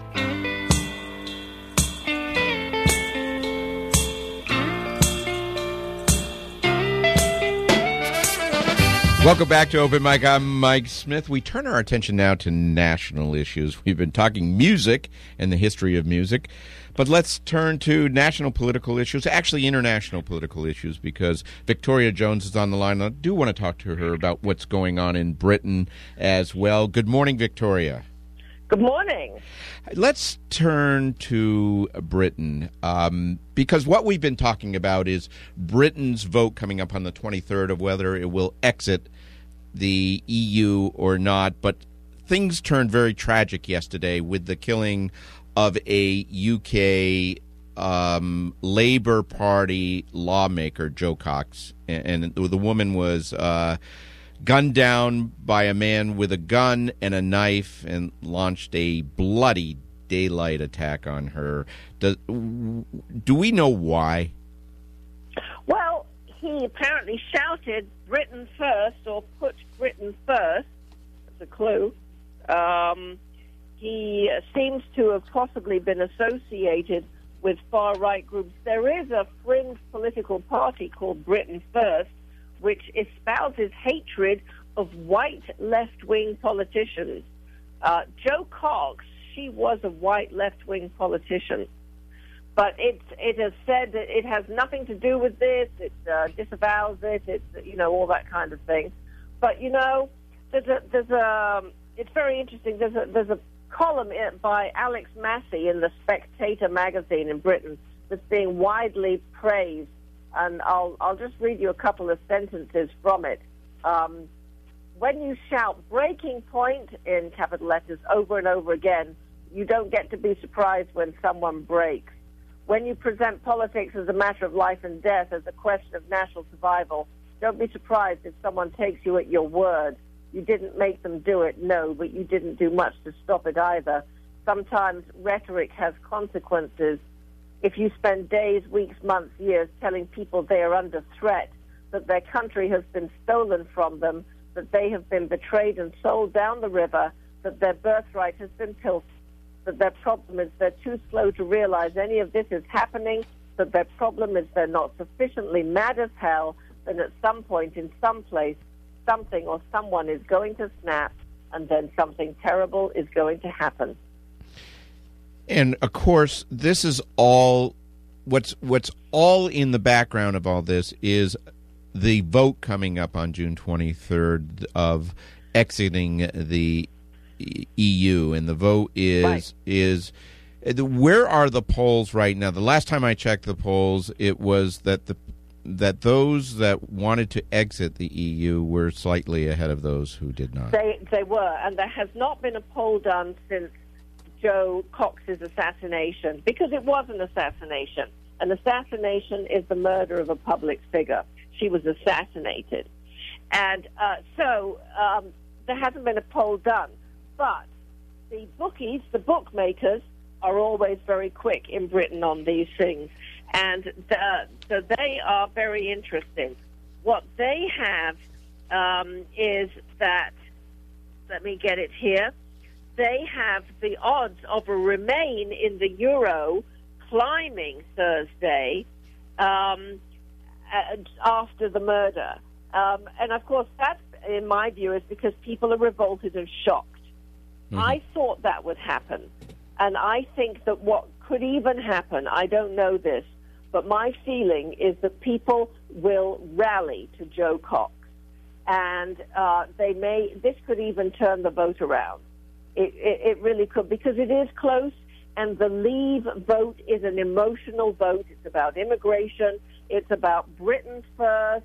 Welcome back to Open Mic. I'm Mike Smith. We turn our attention now to national issues. We've been talking music and the history of music, but let's turn to national political issues, actually international political issues, because Victoria Jones is on the line. I do want to talk to her about what's going on in Britain as well. Good morning, Victoria. Good morning. Let's turn to Britain, because what we've been talking about is Britain's vote coming up on the 23rd of whether it will exit the EU or not. But things turned very tragic yesterday with the killing of a UK Labour Party lawmaker, Jo Cox, and the woman was gunned down by a man with a gun and a knife and launched a bloody daylight attack on her. Do we know why? Well, he apparently shouted Britain first, or put Britain first. That's a clue. He seems to have possibly been associated with far-right groups. There is a fringe political party called Britain First, which espouses hatred of white left-wing politicians. Jo Cox, she was a white left-wing politician. But it has said that it has nothing to do with this. It disavows it. It's, all that kind of thing. But, it's very interesting. There's a column by Alex Massey in the Spectator magazine in Britain that's being widely praised. And I'll just read you a couple of sentences from it. When you shout breaking point in capital letters over and over again, you don't get to be surprised when someone breaks. When you present politics as a matter of life and death, as a question of national survival, don't be surprised if someone takes you at your word. You didn't make them do it, no, but you didn't do much to stop it either. Sometimes rhetoric has consequences. If you spend days, weeks, months, years telling people they are under threat, that their country has been stolen from them, that they have been betrayed and sold down the river, that their birthright has been pilfered, that their problem is they're too slow to realize any of this is happening, that their problem is they're not sufficiently mad as hell, then at some point in some place, something or someone is going to snap, and then something terrible is going to happen. And, of course, this is all what's all in the background of all this is the vote coming up on June 23rd of exiting the EU, and the vote is where are the polls right now? The last time I checked the polls, it was that those that wanted to exit the EU were slightly ahead of those who did not. They were, and there has not been a poll done since Jo Cox's assassination, because it was an assassination. An assassination is the murder of a public figure. She was assassinated. And so there hasn't been a poll done. But the bookies, the bookmakers, are always very quick in Britain on these things. And so they are very interesting. What they have is that, let me get it here, they have the odds of a remain in the euro climbing Thursday after the murder. And, of course, that, in my view, is because people are revolted and shocked. Mm-hmm. I thought that would happen. And I think that what could even happen, I don't know this, but my feeling is that people will rally to Jo Cox. And this could even turn the vote around. It really could, because it is close, and the Leave vote is an emotional vote. It's about immigration. It's about Britain first.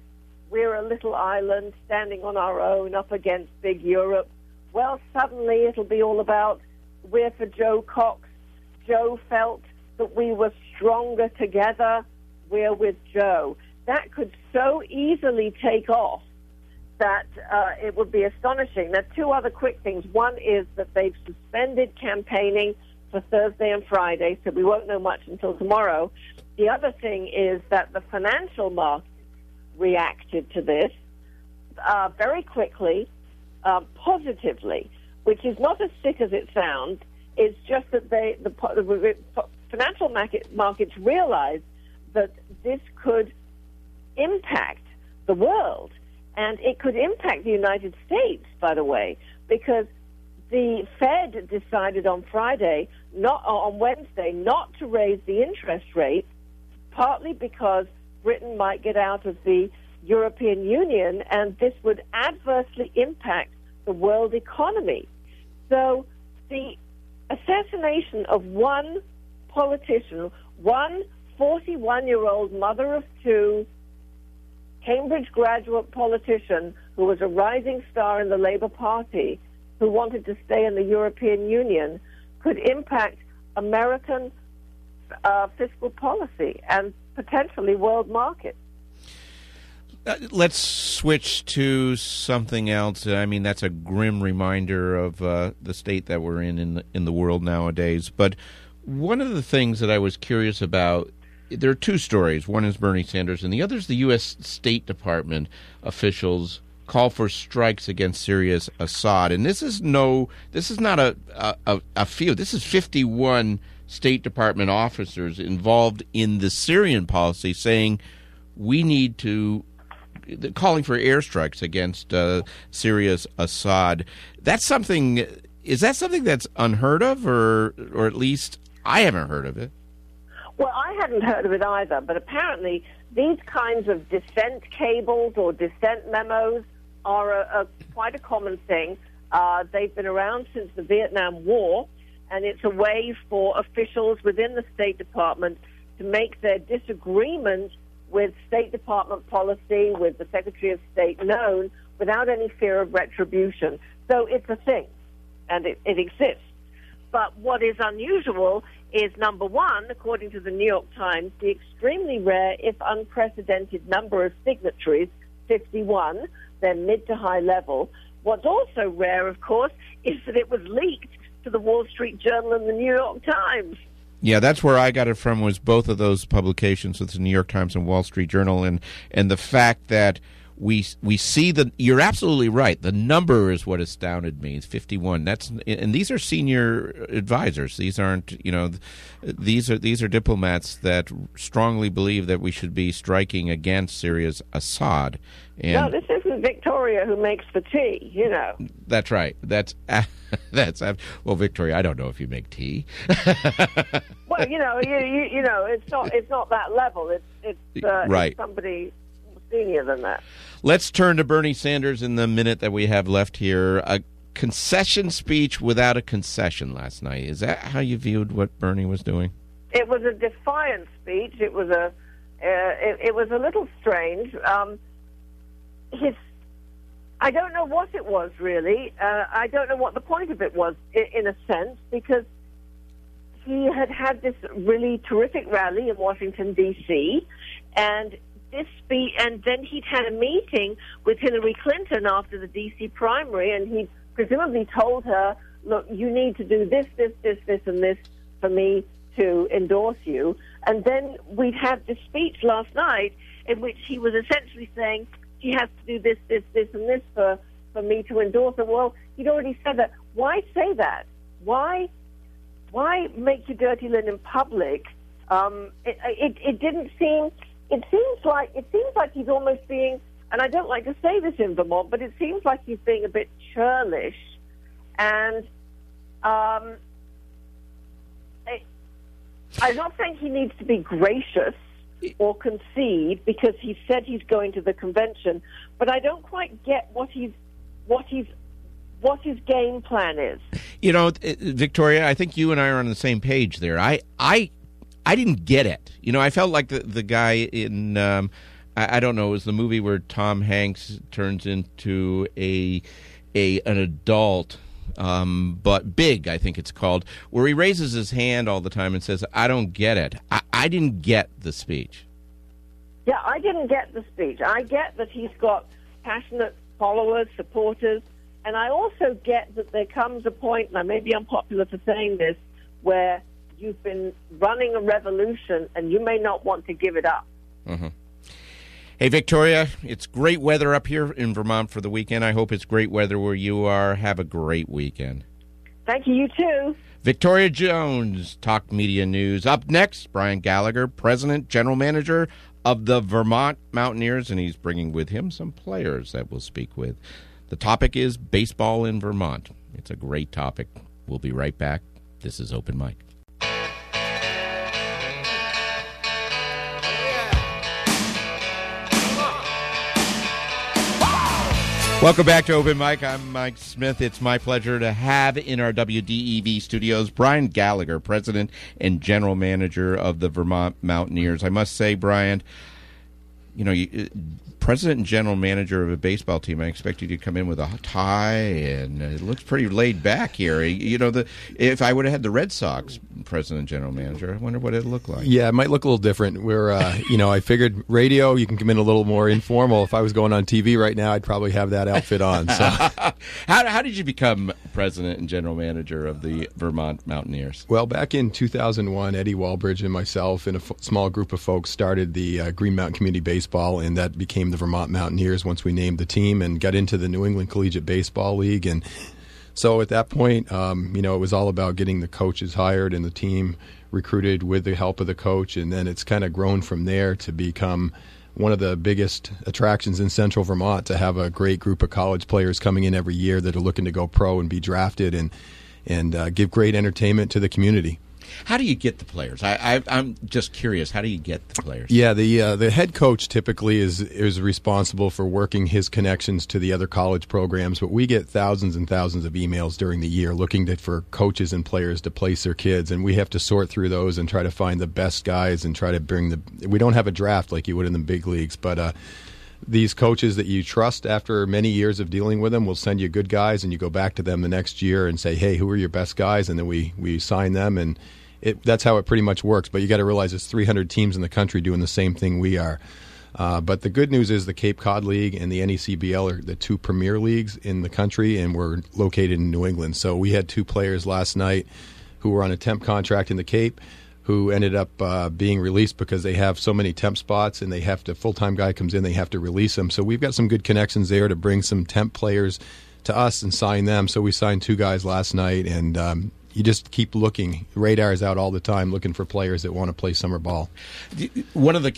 we're a little island standing on our own up against big Europe. Well, suddenly it'll be all about we're for Joe Cox. Joe felt that we were stronger together. We're with Joe. That could so easily take off that it would be astonishing. There are two other quick things. One is that they've suspended campaigning for Thursday and Friday, so we won't know much until tomorrow. The other thing is that the financial market reacted to this very quickly, positively, which is not as sick as it sounds. It's just that the financial markets realized that this could impact the world, and it could impact the United States, by the way, because the Fed decided on Wednesday, not to raise the interest rate, partly because Britain might get out of the European Union, and this would adversely impact the world economy. So the assassination of one politician, one 41-year-old mother of two, Cambridge graduate politician who was a rising star in the Labour Party, who wanted to stay in the European Union, could impact American fiscal policy and potentially world markets. Let's switch to something else. I mean, that's a grim reminder of the state that we're in the world nowadays. But one of the things that I was curious about, there are two stories. One is Bernie Sanders, and the other is the U.S. State Department officials call for strikes against Syria's Assad. And this is not a few. This is 51 State Department officers involved in the Syrian policy saying we need to, calling for airstrikes against Syria's Assad. Is that something that's unheard of, or at least I haven't heard of it? Well, I hadn't heard of it either, but apparently these kinds of dissent cables or dissent memos are quite a common thing. They've been around since the Vietnam War, and it's a way for officials within the State Department to make their disagreement with State Department policy, with the Secretary of State known, without any fear of retribution. So it's a thing, and it exists. But what is unusual is, number one, according to the New York Times, the extremely rare, if unprecedented number of signatories, 51, they're mid to high level. What's also rare, of course, is that it was leaked to the Wall Street Journal and the New York Times. Yeah, that's where I got it from, was both of those publications with the New York Times and Wall Street Journal, and the fact that we see you're absolutely right. The number is what astounded me. It's 51. And these are senior advisors. These aren't, these are diplomats that strongly believe that we should be striking against Syria's Assad. And no, this isn't Victoria who makes the tea, That's right. Well, Victoria, I don't know if you make tea. Well, it's not that level. It's right. It's somebody senior than that. Let's turn to Bernie Sanders in the minute that we have left here. A concession speech without a concession last night. Is that how you viewed what Bernie was doing? It was a defiant speech. It was a little strange. I don't know what it was, really. I don't know what the point of it was, in a sense, because he had this really terrific rally in Washington, D.C., and this speech, and then he'd had a meeting with Hillary Clinton after the D.C. primary, and he presumably told her, look, you need to do this, and this for me to endorse you. And then we'd had this speech last night in which he was essentially saying, she has to do this, and this for me to endorse her. Well, he'd already said that. Why say that? Why make your dirty linen public? It didn't seem. It seems like he's almost being, and I don't like to say this in Vermont, but it seems like he's being a bit churlish, and I'm not saying he needs to be gracious or concede because he said he's going to the convention, but I don't quite get what his game plan is. Victoria, I think you and I are on the same page there. I didn't get it. I felt like the guy in I don't know, it was the movie where Tom Hanks turns into an adult, but Big, I think it's called, where he raises his hand all the time and says, I don't get it. I didn't get the speech. Yeah, I didn't get the speech. I get that he's got passionate followers, supporters, and I also get that there comes a point, and I may be unpopular for saying this, where you've been running a revolution and you may not want to give it up. Mm-hmm. Hey, Victoria, it's great weather up here in Vermont for the weekend. I hope it's great weather where you are. Have a great weekend. Thank you. You too. Victoria Jones, Talk Media News. Up next, Brian Gallagher, President, General Manager of the Vermont Mountaineers, and he's bringing with him some players that we'll speak with. The topic is baseball in Vermont. It's a great topic. We'll be right back. This is Open Mic. Welcome back to Open Mic. I'm Mike Smith. It's my pleasure to have in our WDEV studios Brian Gallagher, President and General Manager of the Vermont Mountaineers. I must say, Brian, President and General Manager of a baseball team, I expect you to come in with a tie, and it looks pretty laid back here. If I would have had the Red Sox President and General Manager, I wonder what it'd look like. Yeah, it might look a little different. We're, I figured radio, you can come in a little more informal. If I was going on TV right now, I'd probably have that outfit on. So, how did you become President and General Manager of the Vermont Mountaineers? Well, back in 2001, Eddie Walbridge and myself and a small group of folks started the Green Mountain Community Baseball, and that became the Vermont Mountaineers once we named the team and got into the New England Collegiate Baseball League. And so at that point, it was all about getting the coaches hired and the team recruited with the help of the coach. And then it's kind of grown from there to become one of the biggest attractions in Central Vermont, to have a great group of college players coming in every year that are looking to go pro and be drafted and give great entertainment to the community. How do you get the players? I'm just curious. How do you get the players? Yeah, the head coach typically is responsible for working his connections to the other college programs, but we get thousands and thousands of emails during the year looking for coaches and players to place their kids, and we have to sort through those and try to find the best guys and try to bring we don't have a draft like you would in the big leagues, but these coaches that you trust after many years of dealing with them will send you good guys, and you go back to them the next year and say, hey, who are your best guys? And then we sign them, and that's how it pretty much works. But you got to realize there's 300 teams in the country doing the same thing we are. But the good news is the Cape Cod League and the NECBL are the two premier leagues in the country, and we're located in New England. So we had two players last night who were on a temp contract in the Cape who ended up being released because they have so many temp spots, and they have to, full-time guy comes in, they have to release them. So we've got some good connections there to bring some temp players to us and sign them. So we signed two guys last night, and you just keep looking. Radar is out all the time looking for players that want to play summer ball. One of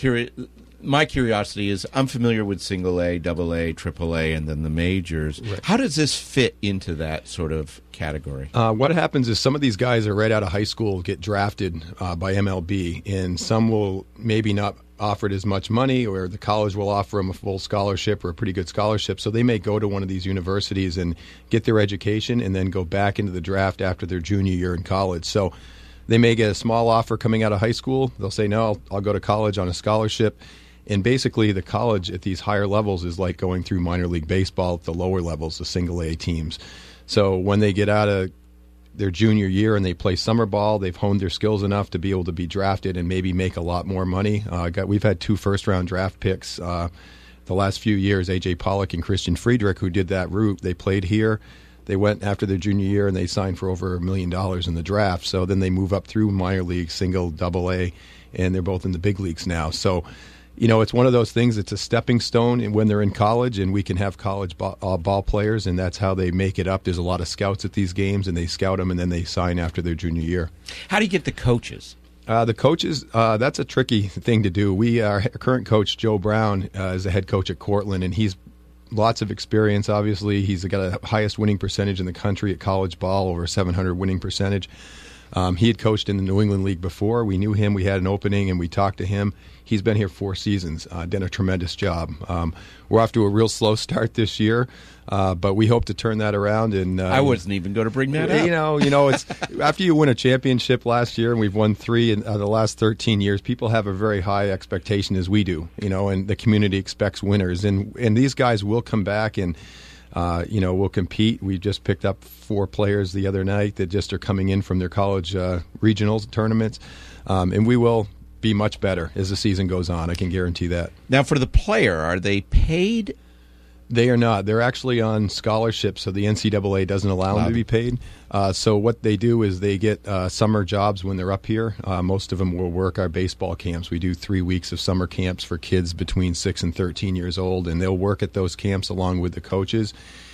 my curiosity is, I'm familiar with single A, double A, triple A, and then the majors. Right. How does this fit into that sort of category? What happens is some of these guys are right out of high school, get drafted by MLB, and some will maybe not offered as much money, or the college will offer them a full scholarship or a pretty good scholarship. So they may go to one of these universities and get their education and then go back into the draft after their junior year in college. So they may get a small offer coming out of high school. They'll say, no, I'll go to college on a scholarship. And basically the college at these higher levels is like going through minor league baseball at the lower levels, the single A teams. So when they get out of their junior year and they play summer ball, they've honed their skills enough to be able to be drafted and maybe make a lot more money. We've had 2 first-round draft picks the last few years, A.J. Pollock and Christian Friedrich, who did that route. They played here. They went after their junior year and they signed for over $1 million in the draft. So then they move up through minor league, single, double A, and they're both in the big leagues now. So it's one of those things. It's a stepping stone when they're in college, and we can have college ball players, and that's how they make it up. There's a lot of scouts at these games, and they scout them, and then they sign after their junior year. How do you get the coaches? The coaches, that's a tricky thing to do. Our current coach, Joe Brown, is the head coach at Cortland, and he's lots of experience, obviously. He's got the highest winning percentage in the country at college ball, over 700 winning percentage. He had coached in the New England League before. We knew him. We had an opening, and we talked to him. He's been here 4 seasons, done a tremendous job. We're off to a real slow start this year, but we hope to turn that around. And I wasn't even going to bring that up. You know, it's after you win a championship last year, and we've won 3 in the last 13 years. People have a very high expectation, as we do. You know, and the community expects winners, and these guys will come back and. We'll compete. We just picked up 4 players the other night that just are coming in from their college regionals tournaments, and we will be much better as the season goes on. I can guarantee that. Now, for the player, are they paid? They are not. They're actually on scholarship, so the NCAA doesn't allow them to be paid. So what they do is they get summer jobs when they're up here. Most of them will work our baseball camps. We do 3 weeks of summer camps for kids between 6 and 13 years old, and they'll work at those camps along with the coaches.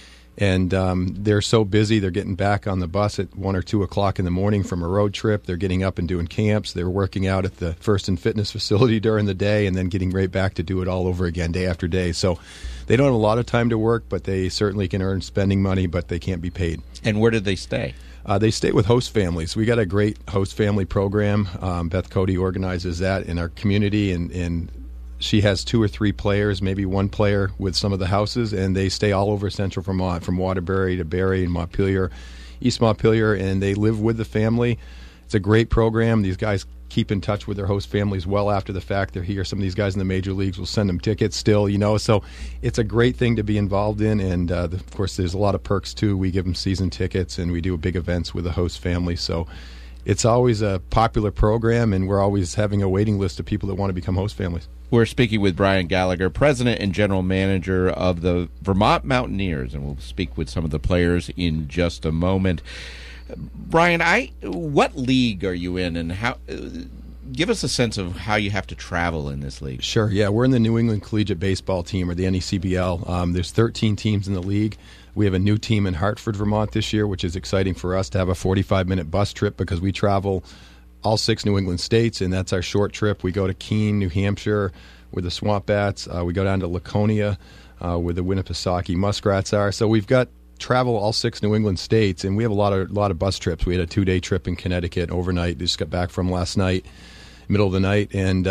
And they're so busy, they're getting back on the bus at 1 or 2 o'clock in the morning from a road trip. They're getting up and doing camps. They're working out at the First and Fitness facility during the day and then getting right back to do it all over again day after day. So they don't have a lot of time to work, but they certainly can earn spending money, but they can't be paid. And where did they stay? They stay with host families. We got a great host family program. Beth Cody organizes that in our community, and she has 2 or 3 players, maybe 1 player with some of the houses, and they stay all over central Vermont, from Waterbury to Barrie and Montpelier, East Montpelier, and they live with the family. It's a great program. These guys keep in touch with their host families well after the fact. They're here. Some of these guys in the major leagues will send them tickets still, so it's a great thing to be involved in, and of course there's a lot of perks too. We give them season tickets, and we do big events with the host family, so it's always a popular program, and we're always having a waiting list of people that want to become host families. We're speaking with Brian Gallagher, President and General Manager of the Vermont Mountaineers, and we'll speak with some of the players in just a moment. Brian, what league are you in, and how? Give us a sense of how you have to travel in this league. Sure, yeah. We're in the New England Collegiate Baseball team, or the NECBL. There's 13 teams in the league. We have a new team in Hartford, Vermont this year, which is exciting for us to have a 45-minute bus trip because we travel all 6 New England states, and that's our short trip. We go to Keene, New Hampshire, where the Swamp Bats. We go down to Laconia, where the Winnipesaukee Muskrats are. So we've got travel all 6 New England states, and we have a lot of bus trips. We had a 2-day trip in Connecticut overnight. Just got back from last night, middle of the night, and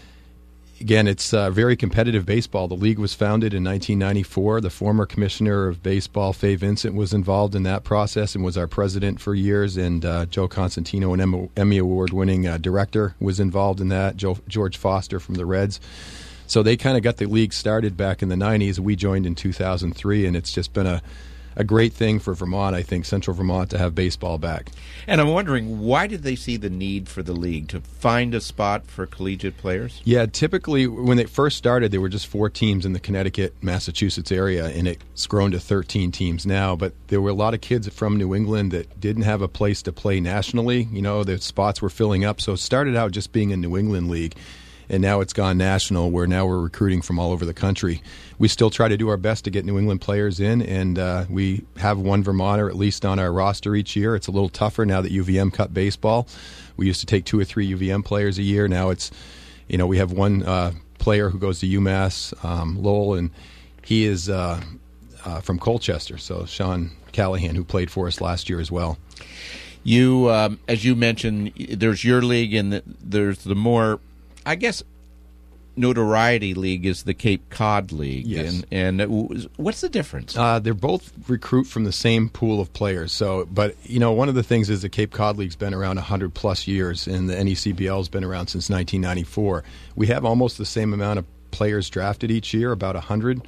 again, it's very competitive baseball. The league was founded in 1994. The former commissioner of baseball, Fay Vincent, was involved in that process and was our president for years. And Joe Constantino, an Emmy Award-winning director, was involved in that. George Foster from the Reds. So they kind of got the league started back in the 90s. We joined in 2003, and it's just been a great thing for Vermont, I think, Central Vermont, to have baseball back. And I'm wondering, why did they see the need for the league? To find a spot for collegiate players? Yeah, typically when they first started, there were just 4 teams in the Connecticut, Massachusetts area, and it's grown to 13 teams now. But there were a lot of kids from New England that didn't have a place to play nationally. The spots were filling up, so it started out just being a New England league. And now it's gone national, where now we're recruiting from all over the country. We still try to do our best to get New England players in, and we have 1 Vermonter at least on our roster each year. It's a little tougher now that UVM cut baseball. We used to take 2 or 3 UVM players a year. Now it's, we have 1 player who goes to UMass Lowell, and he is from Colchester. So Sean Callahan, who played for us last year as well. You, as you mentioned, there's your league, and there's the more, I guess, notoriety league is the Cape Cod League. Yes. And what's the difference? They're both recruit from the same pool of players. But one of the things is the Cape Cod League's been around 100-plus years, and the NECBL's been around since 1994. We have almost the same amount of players drafted each year, about 100.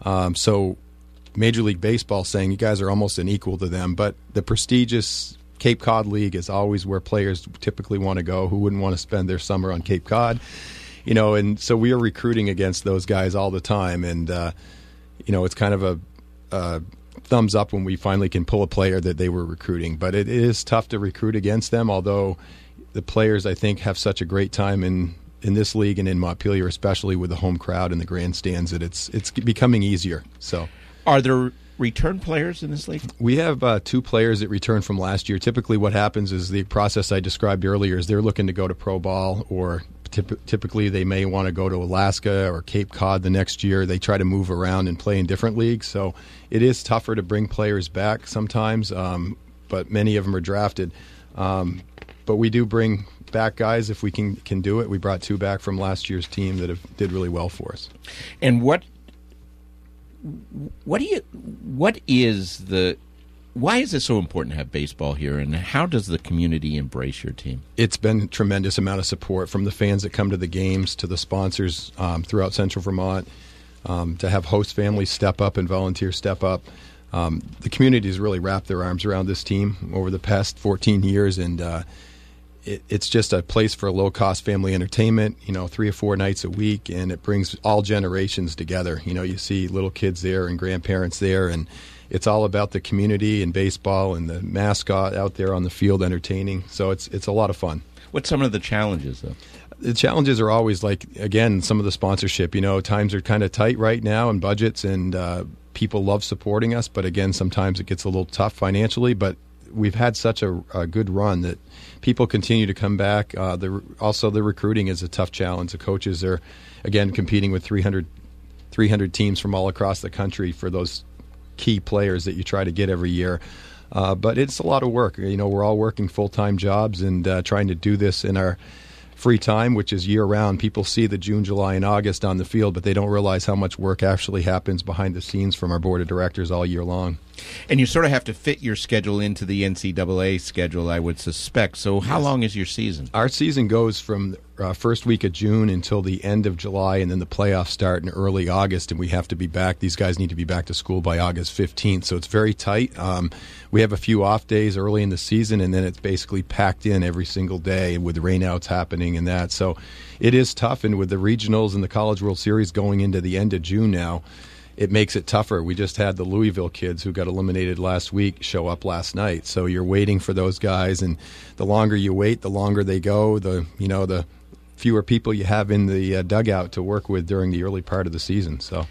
So Major League Baseball saying you guys are almost an equal to them. But the prestigious Cape Cod League is always where players typically want to go. Who wouldn't want to spend their summer on Cape Cod? And so we are recruiting against those guys all the time. And, it's kind of a thumbs up when we finally can pull a player that they were recruiting. But it is tough to recruit against them, although the players, I think, have such a great time in this league and in Montpelier, especially with the home crowd and the grandstands, that it's becoming easier. So, are there return players in this league? We have 2 players that returned from last year. Typically what happens is the process I described earlier is they're looking to go to pro ball, or typically they may want to go to Alaska or Cape Cod the next year. They try to move around and play in different leagues. So it is tougher to bring players back sometimes, but many of them are drafted. But we do bring back guys if we can do it. We brought 2 back from last year's team that did really well for us. And why is it so important to have baseball here, and how does the community embrace your team? It's been a tremendous amount of support from the fans that come to the games to the sponsors throughout Central Vermont, to have host families step up and volunteers step up. The community has really wrapped their arms around this team over the past 14 years, and it's just a place for low-cost family entertainment, 3 or 4 nights a week, and it brings all generations together. You see little kids there and grandparents there, and it's all about the community and baseball and the mascot out there on the field entertaining. So it's a lot of fun. What's some of the challenges, though? The challenges are always, again, some of the sponsorship. Times are kind of tight right now and budgets, and people love supporting us. But, again, sometimes it gets a little tough financially. But we've had such a good run that people continue to come back. Also, the recruiting is a tough challenge. The coaches are, again, competing with 300 teams from all across the country for those key players that you try to get every year. But it's a lot of work. We're all working full-time jobs and trying to do this in our free time, which is year-round. People see the June, July, and August on the field, but they don't realize how much work actually happens behind the scenes from our board of directors all year long. And you sort of have to fit your schedule into the NCAA schedule, I would suspect. So how long is your season? Our season goes from first week of June until the end of July, and then the playoffs start in early August, and we have to be back. These guys need to be back to school by August 15th, so it's very tight. We have a few off days early in the season, and then it's basically packed in every single day with rainouts happening and that. So it is tough, and with the regionals and the College World Series going into the end of June now, it makes it tougher. We just had the Louisville kids who got eliminated last week show up last night. So you're waiting for those guys, and the longer you wait, the longer they go, the fewer people you have in the dugout to work with during the early part of the season. So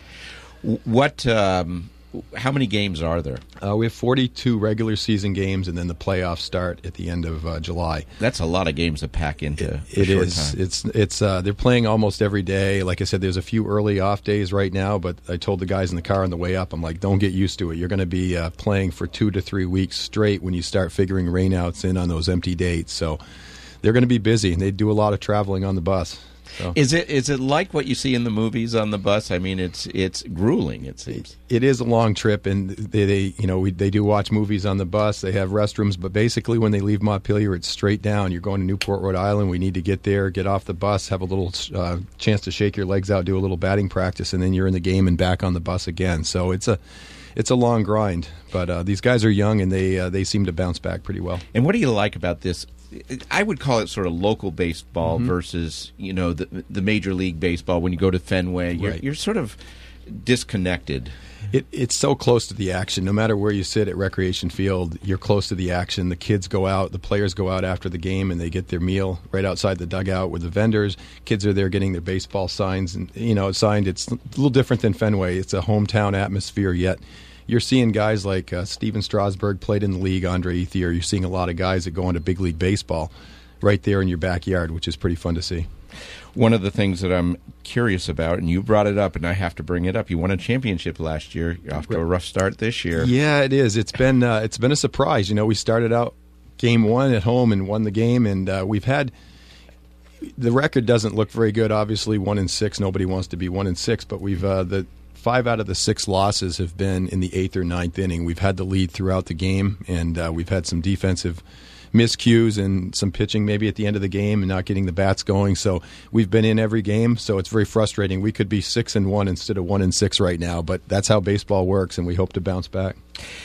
how many games are there? We have 42 regular season games, and then the playoffs start at the end of July. That's a lot of games to pack into. It is. Time. It's they're playing almost every day. Like I said, there's a few early off days right now, but I told the guys in the car on the way up, I'm like, don't get used to it. You're going to be playing for 2 to 3 weeks straight when you start figuring rainouts in on those empty dates. So they're going to be busy, and they do a lot of traveling on the bus. So. Is it like what you see in the movies on the bus? I mean, it's grueling. It seems it is a long trip, and they do watch movies on the bus. They have restrooms, but basically when they leave Montpelier, it's straight down. You're going to Newport, Rhode Island. We need to get there, get off the bus, have a little chance to shake your legs out, do a little batting practice, and then you're in the game and back on the bus again. So it's a long grind, but these guys are young, and they seem to bounce back pretty well. And what do you like about this? I would call it sort of local baseball versus the Major League Baseball. When you go to Fenway, you're sort of disconnected. It's so close to the action. No matter where you sit at Recreation Field, you're close to the action. The kids go out, the players go out after the game, and they get their meal right outside the dugout with the vendors. Kids are there getting their baseball signs and signed. It's a little different than Fenway. It's a hometown atmosphere, yet you're seeing guys like Steven Strasburg played in the league, Andre Ethier. You're seeing a lot of guys that go into big league baseball right there in your backyard, which is pretty fun to see. One of the things that I'm curious about, and you brought it up, and I have to bring it up, you won a championship last year. You're off to a rough start this year. Yeah, it is. It's been a surprise. We started out game 1 at home and won the game, and we've had the record doesn't look very good. Obviously, 1-6. Nobody wants to be 1-6, but we've the 5 out of the 6 losses have been in the 8th or 9th inning. We've had the lead throughout the game, and we've had some defensive miscues and some pitching maybe at the end of the game and not getting the bats going. So we've been in every game, so it's very frustrating. We could be 6-1 instead of 1-6 right now, but that's how baseball works, and we hope to bounce back.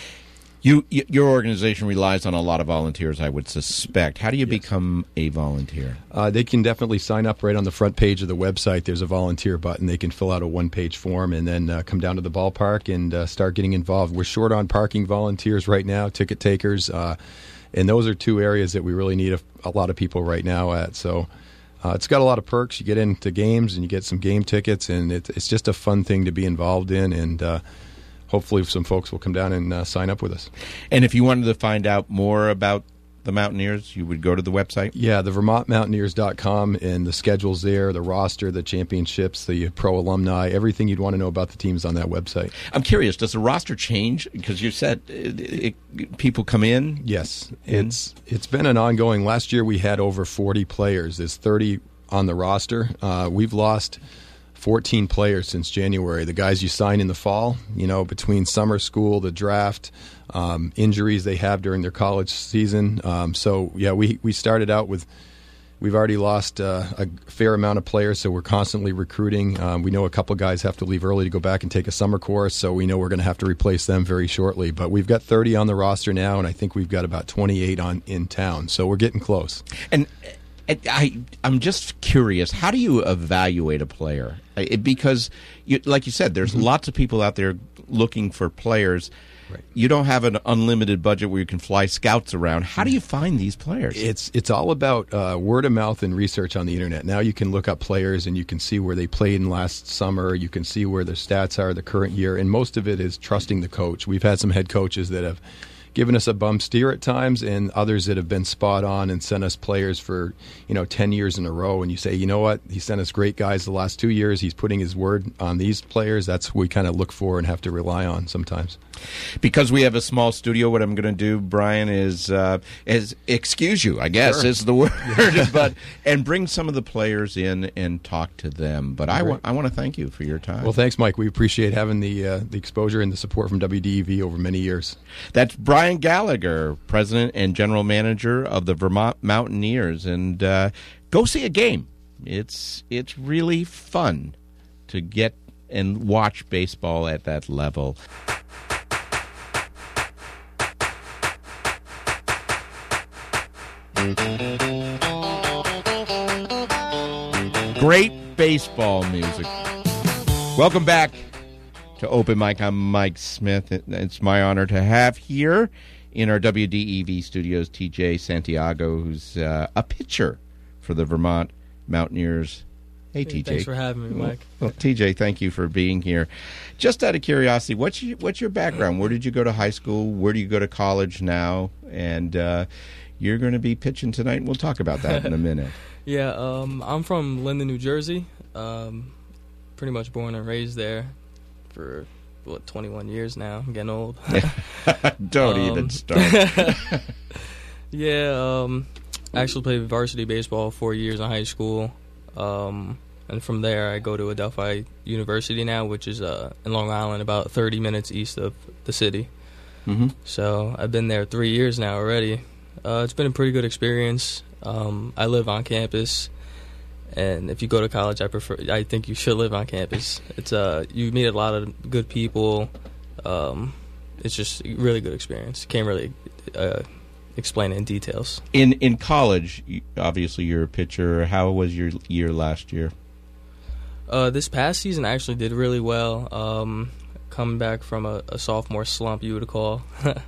Your organization relies on a lot of volunteers, I would suspect. How do you become a volunteer? They can definitely sign up right on the front page of the website. There's a volunteer button. They can fill out a one-page form and then come down to the ballpark and start getting involved. We're short on parking volunteers right now, ticket takers, and those are 2 areas that we really need a lot of people right now at. So it's got a lot of perks. You get into games and you get some game tickets, and it's just a fun thing to be involved in, and hopefully some folks will come down and sign up with us. And if you wanted to find out more about the Mountaineers, you would go to the website? Yeah, the VermontMountaineers.com, and the schedule's there, the roster, the championships, the pro alumni, everything you'd want to know about the teams on that website. I'm curious, does the roster change? Because you said people come in? Yes. It's been an ongoing. Last year we had over 40 players. There's 30 on the roster. We've lost 14 players since January. The guys you sign in the fall, between summer school, the draft, injuries they have during their college season. We started out with, we've already lost a fair amount of players, so we're constantly recruiting. We know a couple guys have to leave early to go back and take a summer course, so we know we're going to have to replace them very shortly. But we've got 30 on the roster now, and I think we've got about 28 in town, so we're getting close. And I'm just curious, how do you evaluate a player? Because, like you said, there's lots of people out there looking for players. Right. You don't have an unlimited budget where you can fly scouts around. How do you find these players? It's all about word of mouth and research on the internet. Now you can look up players and you can see where they played in last summer. You can see where their stats are the current year, and most of it is trusting the coach. We've had some head coaches that have given us a bum steer at times, and others that have been spot on and sent us players for 10 years in a row. And you say, you know what, he sent us great guys the last 2 years. He's putting his word on these players. That's what we kind of look for and have to rely on sometimes. Because we have a small studio, what I'm going to do, Brian, is excuse you, I guess, is the word, and bring some of the players in and talk to them. But I want to thank you for your time. Well, thanks, Mike. We appreciate having the exposure and the support from WDEV over many years. That's Brian Gallagher, President and General Manager of the Vermont Mountaineers. And go see a game. It's really fun to get and watch baseball at that level. Great baseball music. Welcome back to Open Mic. I'm Mike Smith. It's my honor to have here in our WDEV studios TJ Santiago, who's a pitcher for the Vermont Mountaineers. Hey, TJ. Thanks for having me, Mike. Well, TJ, thank you for being here. Just out of curiosity, what's your background? Where did you go to high school? Where do you go to college now? And you're going to be pitching tonight, and we'll talk about that in a minute. Yeah, I'm from Linden, New Jersey. Pretty much born and raised there for 21 years now. I'm getting old. Don't even start. Actually played varsity baseball 4 years in high school. And from there I go to Adelphi University now, which is in Long Island, about 30 minutes east of the city. Mm-hmm. So I've been there 3 years now already. It's been a pretty good experience. I live on campus, and if you go to college, I think you should live on campus. It's you meet a lot of good people. It's just a really good experience. Can't really explain it in details. In college, obviously you're a pitcher. How was your year last year? This past season I actually did really well. Coming back from a sophomore slump, you would call.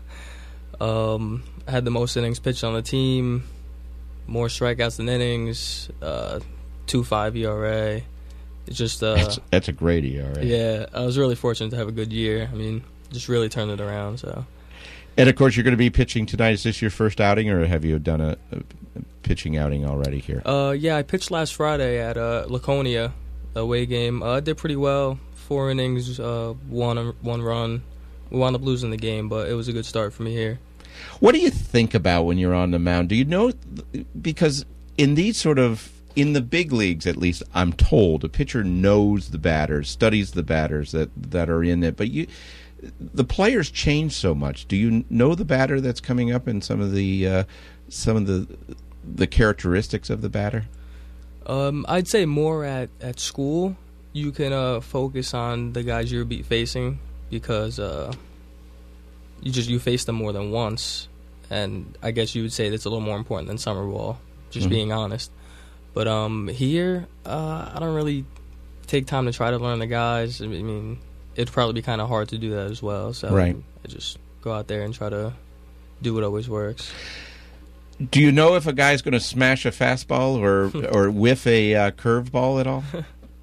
I had the most innings pitched on the team, more strikeouts than innings, 2.5 ERA. It's just that's a great ERA. Yeah, I was really fortunate to have a good year. I mean, just really turned it around. So. And of course, you're going to be pitching tonight. Is this your first outing, or have you done a pitching outing already here? Yeah, I pitched last Friday at Laconia away game. I did pretty well. 4 innings, one run. We wound up losing the game, but it was a good start for me here. What do you think about when you're on the mound? Do you know, because in the big leagues at least, I'm told, a pitcher knows the batters, studies the batters that are in it, but the players change so much. Do you know the batter that's coming up and some of the characteristics of the batter? I'd say more at school. You can focus on the guys you're facing because you face them more than once, and I guess you would say that's a little more important than summer ball, just being honest. But here, I don't really take time to try to learn the guys. I mean, it'd probably be kind of hard to do that as well. So right. I just go out there and try to do what always works. Do you know if a guy's going to smash a fastball or whiff a curveball at all?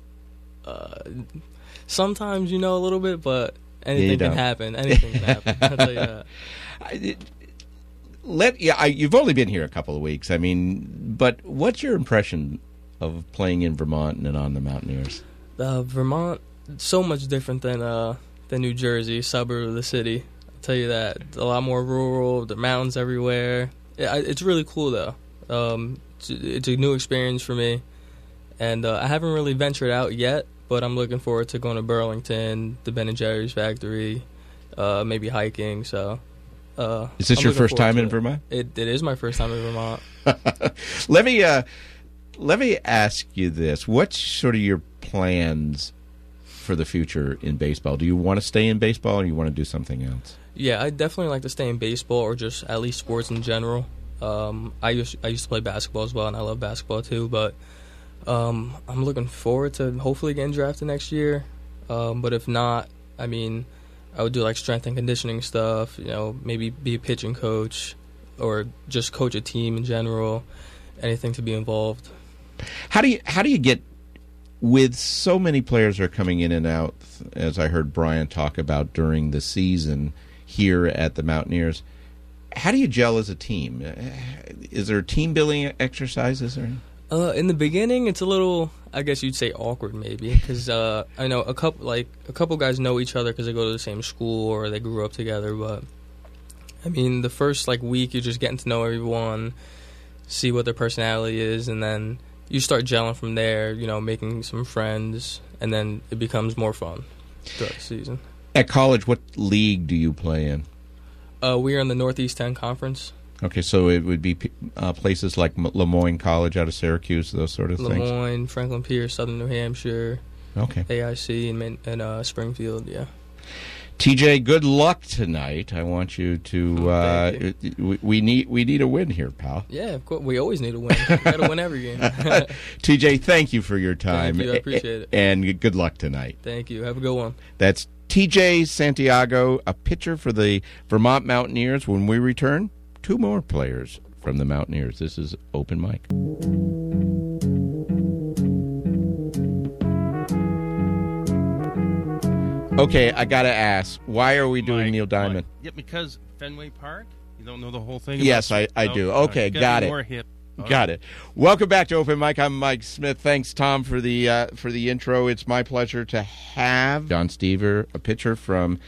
Sometimes you know a little bit, but anything can happen. Anything can happen. I'll tell you that. You've only been here a couple of weeks. I mean, but what's your impression of playing in Vermont and on the Mountaineers? Vermont, so much different than New Jersey, suburb of the city. I'll tell you that. A lot more rural. The mountains everywhere. It's really cool though. It's a new experience for me, and I haven't really ventured out yet. But I'm looking forward to going to Burlington, the Ben & Jerry's factory, maybe hiking. So, is this your first time in Vermont? It is my first time in Vermont. Let me ask you this: what's sort of your plans for the future in baseball? Do you want to stay in baseball, or do you want to do something else? Yeah, I definitely like to stay in baseball, or just at least sports in general. I used to play basketball as well, and I love basketball too. But I'm looking forward to hopefully getting drafted next year. But if not, I mean, I would do like strength and conditioning stuff. You know, maybe be a pitching coach, or just coach a team in general. Anything to be involved. How do you get, with so many players are coming in and out, as I heard Brian talk about during the season here at the Mountaineers? How do you gel as a team? Is there team building exercises or? In the beginning, it's a little, I guess you'd say, awkward maybe, because I know a couple guys know each other because they go to the same school or they grew up together. But I mean, the first week, you're just getting to know everyone, see what their personality is, and then you start gelling from there. You know, making some friends, and then it becomes more fun throughout the season. At college, what league do you play in? We are in the Northeast 10 Conference. Okay, so it would be places like Le Moyne College out of Syracuse, those sort of things? Le Moyne, Franklin Pierce, Southern New Hampshire, okay, AIC, and Springfield, yeah. TJ, good luck tonight. I want you to. We need a win here, pal. Yeah, of course. We always need a win. We got to win every game. TJ, thank you for your time. Thank you. I appreciate it. And good luck tonight. Thank you. Have a good one. That's TJ Santiago, a pitcher for the Vermont Mountaineers. When we return, two more players from the Mountaineers. This is Open Mic. Okay, I got to ask, why are we doing Neil Diamond? Yeah, because Fenway Park? You don't know the whole thing? Yes, I do. Okay, got it. More hip. Got it. Welcome back to Open Mic. I'm Mike Smith. Thanks, Tom, for the intro. It's my pleasure to have John Stever, a pitcher from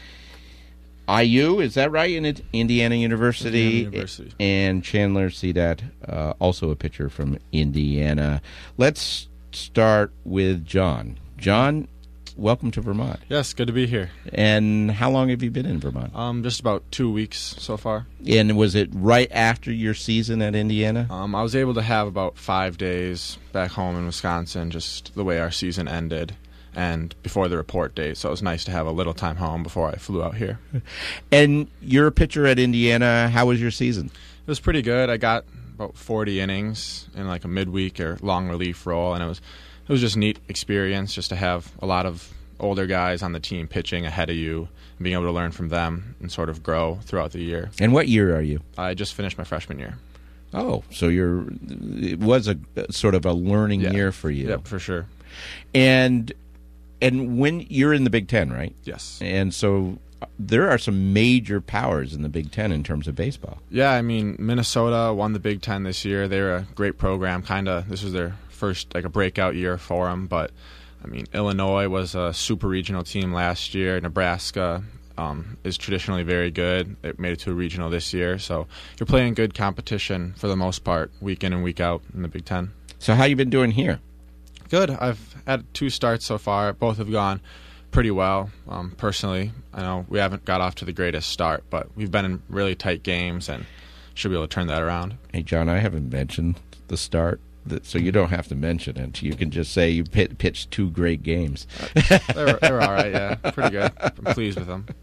IU. Is that right? In Indiana University. And Chandler Sedat, also a pitcher from Indiana. Let's start with John. John, welcome to Vermont. Yes, good to be here. And how long have you been in Vermont? Just about 2 weeks so far. And was it right after your season at Indiana? I was able to have about 5 days back home in Wisconsin, just the way our season ended, and before the report date. So it was nice to have a little time home before I flew out here. And you're a pitcher at Indiana. How was your season? It was pretty good. I got about 40 innings in like a midweek or long relief role, and it was just a neat experience just to have a lot of older guys on the team pitching ahead of you and being able to learn from them and sort of grow throughout the year. And what year are you? I just finished my freshman year. Oh, so it was a sort of a learning year for you. Yep, for sure. And when you're in the Big Ten, right? Yes. And so there are some major powers in the Big Ten in terms of baseball. Yeah, I mean, Minnesota won the Big Ten this year. They're a great program. This was their first a breakout year for them. But I mean, Illinois was a super regional team last year. Nebraska is traditionally very good. It made it to a regional this year. So you're playing good competition for the most part, week in and week out in the Big Ten. So how you been doing here? Good. I've had 2 starts so far. Both have gone pretty well. Personally, I know we haven't got off to the greatest start, but we've been in really tight games and should be able to turn that around. Hey, John, I haven't mentioned the start, so you don't have to mention it. You can just say you pitched 2 great games. They were all right, yeah. Pretty good. I'm pleased with them.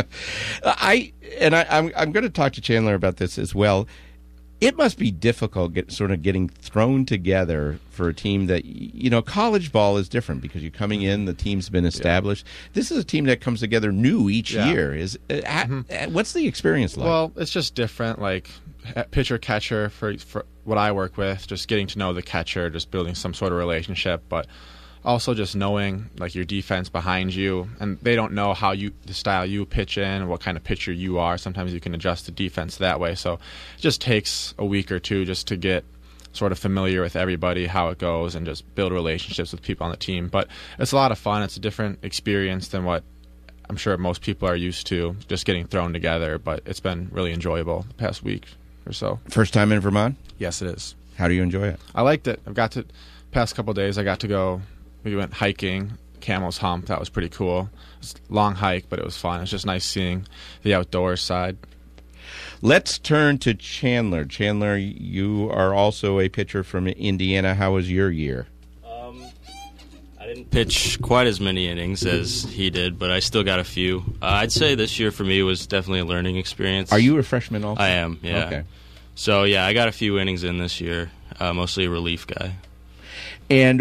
I'm going to talk to Chandler about this as well. It must be difficult getting thrown together for a team that, college ball is different because you're coming in, the team's been established. Yeah. This is a team that comes together new each year. What's the experience like? Well, it's just different, like pitcher-catcher for what I work with, just getting to know the catcher, just building some sort of relationship. But also just knowing like your defense behind you, and they don't know the style you pitch in and what kind of pitcher you are. Sometimes you can adjust the defense that way. So it just takes a week or two just to get sort of familiar with everybody, how it goes, and just build relationships with people on the team. But it's a lot of fun. It's a different experience than what I'm sure most people are used to, just getting thrown together. But it's been really enjoyable the past week or so. First time in Vermont? Yes, it is. How do you enjoy it? I liked it. Past couple of days, I got to go. We went hiking, Camel's Hump. That was pretty cool. It was a long hike, but it was fun. It was just nice seeing the outdoors side. Let's turn to Chandler. Chandler, you are also a pitcher from Indiana. How was your year? I didn't pitch quite as many innings as he did, but I still got a few. I'd say this year for me was definitely a learning experience. Are you a freshman also? I am, yeah. Okay. So, yeah, I got a few innings in this year, mostly a relief guy. And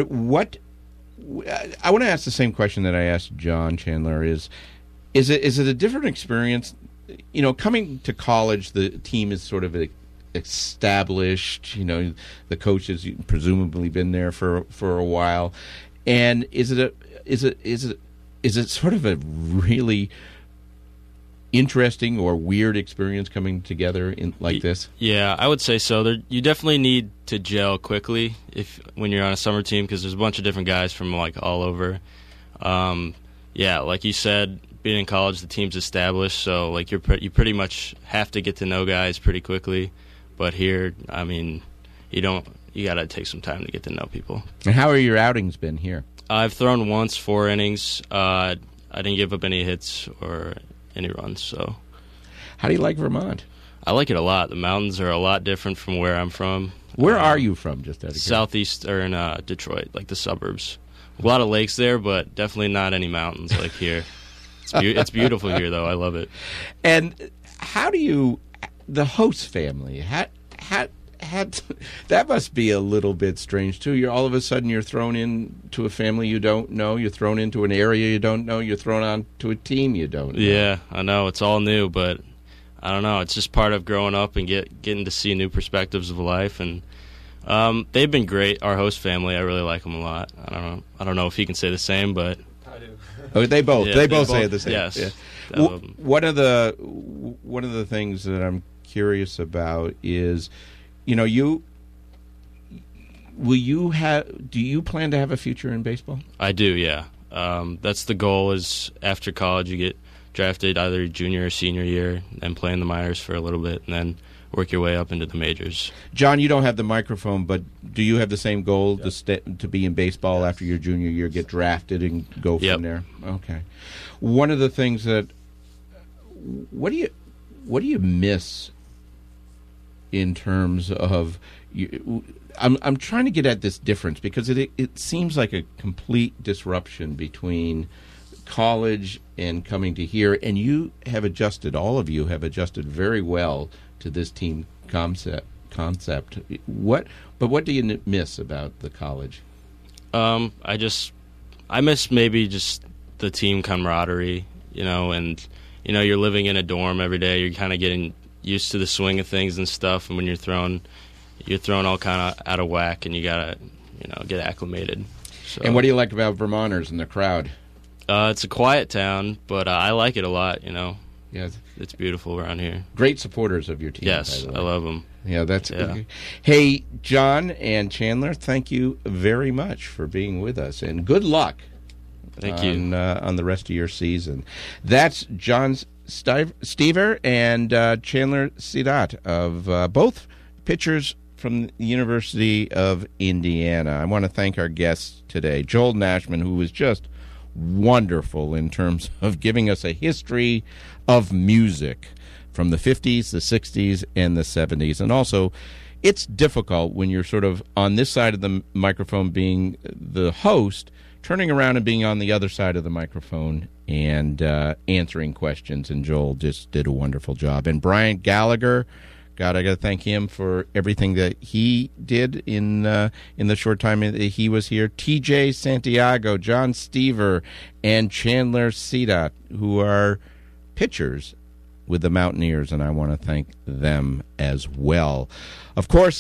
I want to ask the same question that I asked John Chandler. Is it a different experience? You know, coming to college, the team is sort of established. You know, the coach has presumably been there for a while. And is it sort of a really interesting or weird experience coming together like this? Yeah, I would say so. You definitely need to gel quickly when you're on a summer team, because there's a bunch of different guys from like all over. Yeah, like you said, being in college, the team's established, so like you pretty much have to get to know guys pretty quickly. But here, I mean, you got to take some time to get to know people. And how are your outings been here? I've thrown once, 4 innings. I didn't give up any hits or any runs. So, how do you like Vermont? I like it a lot. The mountains are a lot different from where I'm from. Where are you from? Just out of southeastern Detroit, like the suburbs. A lot of lakes there, but definitely not any mountains like here. It's beautiful here, though. I love it. And how do you, the host family, that must be a little bit strange too. You're all of a sudden you're thrown into a family you don't know. You're thrown into an area you don't know. You're thrown onto a team you don't know. Yeah, I know it's all new, but I don't know. It's just part of growing up and getting to see new perspectives of life. And they've been great. Our host family, I really like them a lot. I don't know if he can say the same, but I do. Oh, they both say the same. Yes. Yeah. One of the things that I'm curious about is, you know, do you plan to have a future in baseball? I do, yeah. That's the goal. Is after college you get drafted either your junior or senior year and play in the minors for a little bit and then work your way up into the majors. John, you don't have the microphone, but do you have the same goal to be in baseball after your junior year, get drafted and go from there? Okay. One of the things that what do you miss in terms of I'm trying to get at this difference, because it seems like a complete disruption between college and coming to here, and all of you have adjusted very well to this team concept. What do you miss about the college? I miss maybe just the team camaraderie, and you're living in a dorm every day. You're kind of getting used to the swing of things and stuff, and when you're thrown all kind of out of whack, and you gotta get acclimated. So, and what do you like about Vermonters and the crowd? It's a quiet town, but I like it a lot. Yes, it's beautiful around here. Great supporters of your team. Yes, I love them. Yeah, that's good. Hey, John and Chandler, thank you very much for being with us, and good luck. Thank you on the rest of your season. That's John Stever and Chandler Sidat of both pitchers from the University of Indiana. I want to thank our guests today, Joel Nashman, who was just wonderful in terms of giving us a history of music from the 50s, the 60s, and the 70s. And also, it's difficult when you're sort of on this side of the microphone being the host, turning around and being on the other side of the microphone and answering questions. And Joel just did a wonderful job. And Brian Gallagher, God, I got to thank him for everything that he did in the short time that he was here. T.J. Santiago, John Stever, and Chandler Sidat, who are pitchers with the Mountaineers, and I want to thank them as well. Of course,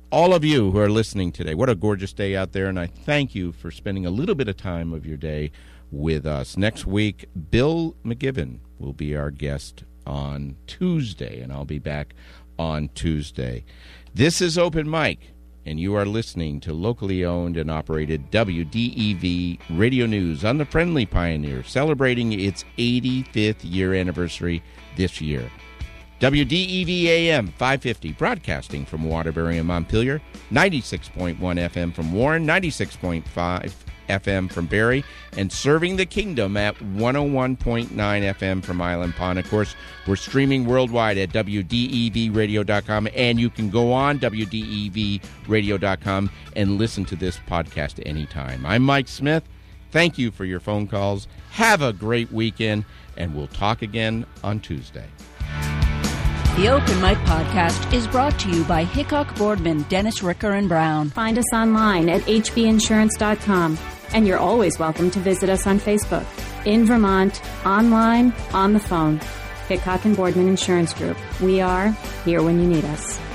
all of you who are listening today. What a gorgeous day out there, and I thank you for spending a little bit of time of your day with us. Next week, Bill McGibbon will be our guest on Tuesday, and I'll be back on Tuesday. This is Open Mic, and you are listening to locally owned and operated WDEV Radio News on the Friendly Pioneer, celebrating its 85th year anniversary this year. WDEV AM 550, broadcasting from Waterbury and Montpelier, 96.1 FM from Warren, 96.5 FM from Barrie, and serving the kingdom at 101.9 FM from Island Pond. Of course, we're streaming worldwide at WDEVradio.com, and you can go on WDEVradio.com and listen to this podcast anytime. I'm Mike Smith. Thank you for your phone calls. Have a great weekend, and we'll talk again on Tuesday. The Open Mic Podcast is brought to you by Hickok Boardman, Dennis Ricker and Brown. Find us online at hbinsurance.com. And you're always welcome to visit us on Facebook, in Vermont, online, on the phone. Hickok and Boardman Insurance Group. We are here when you need us.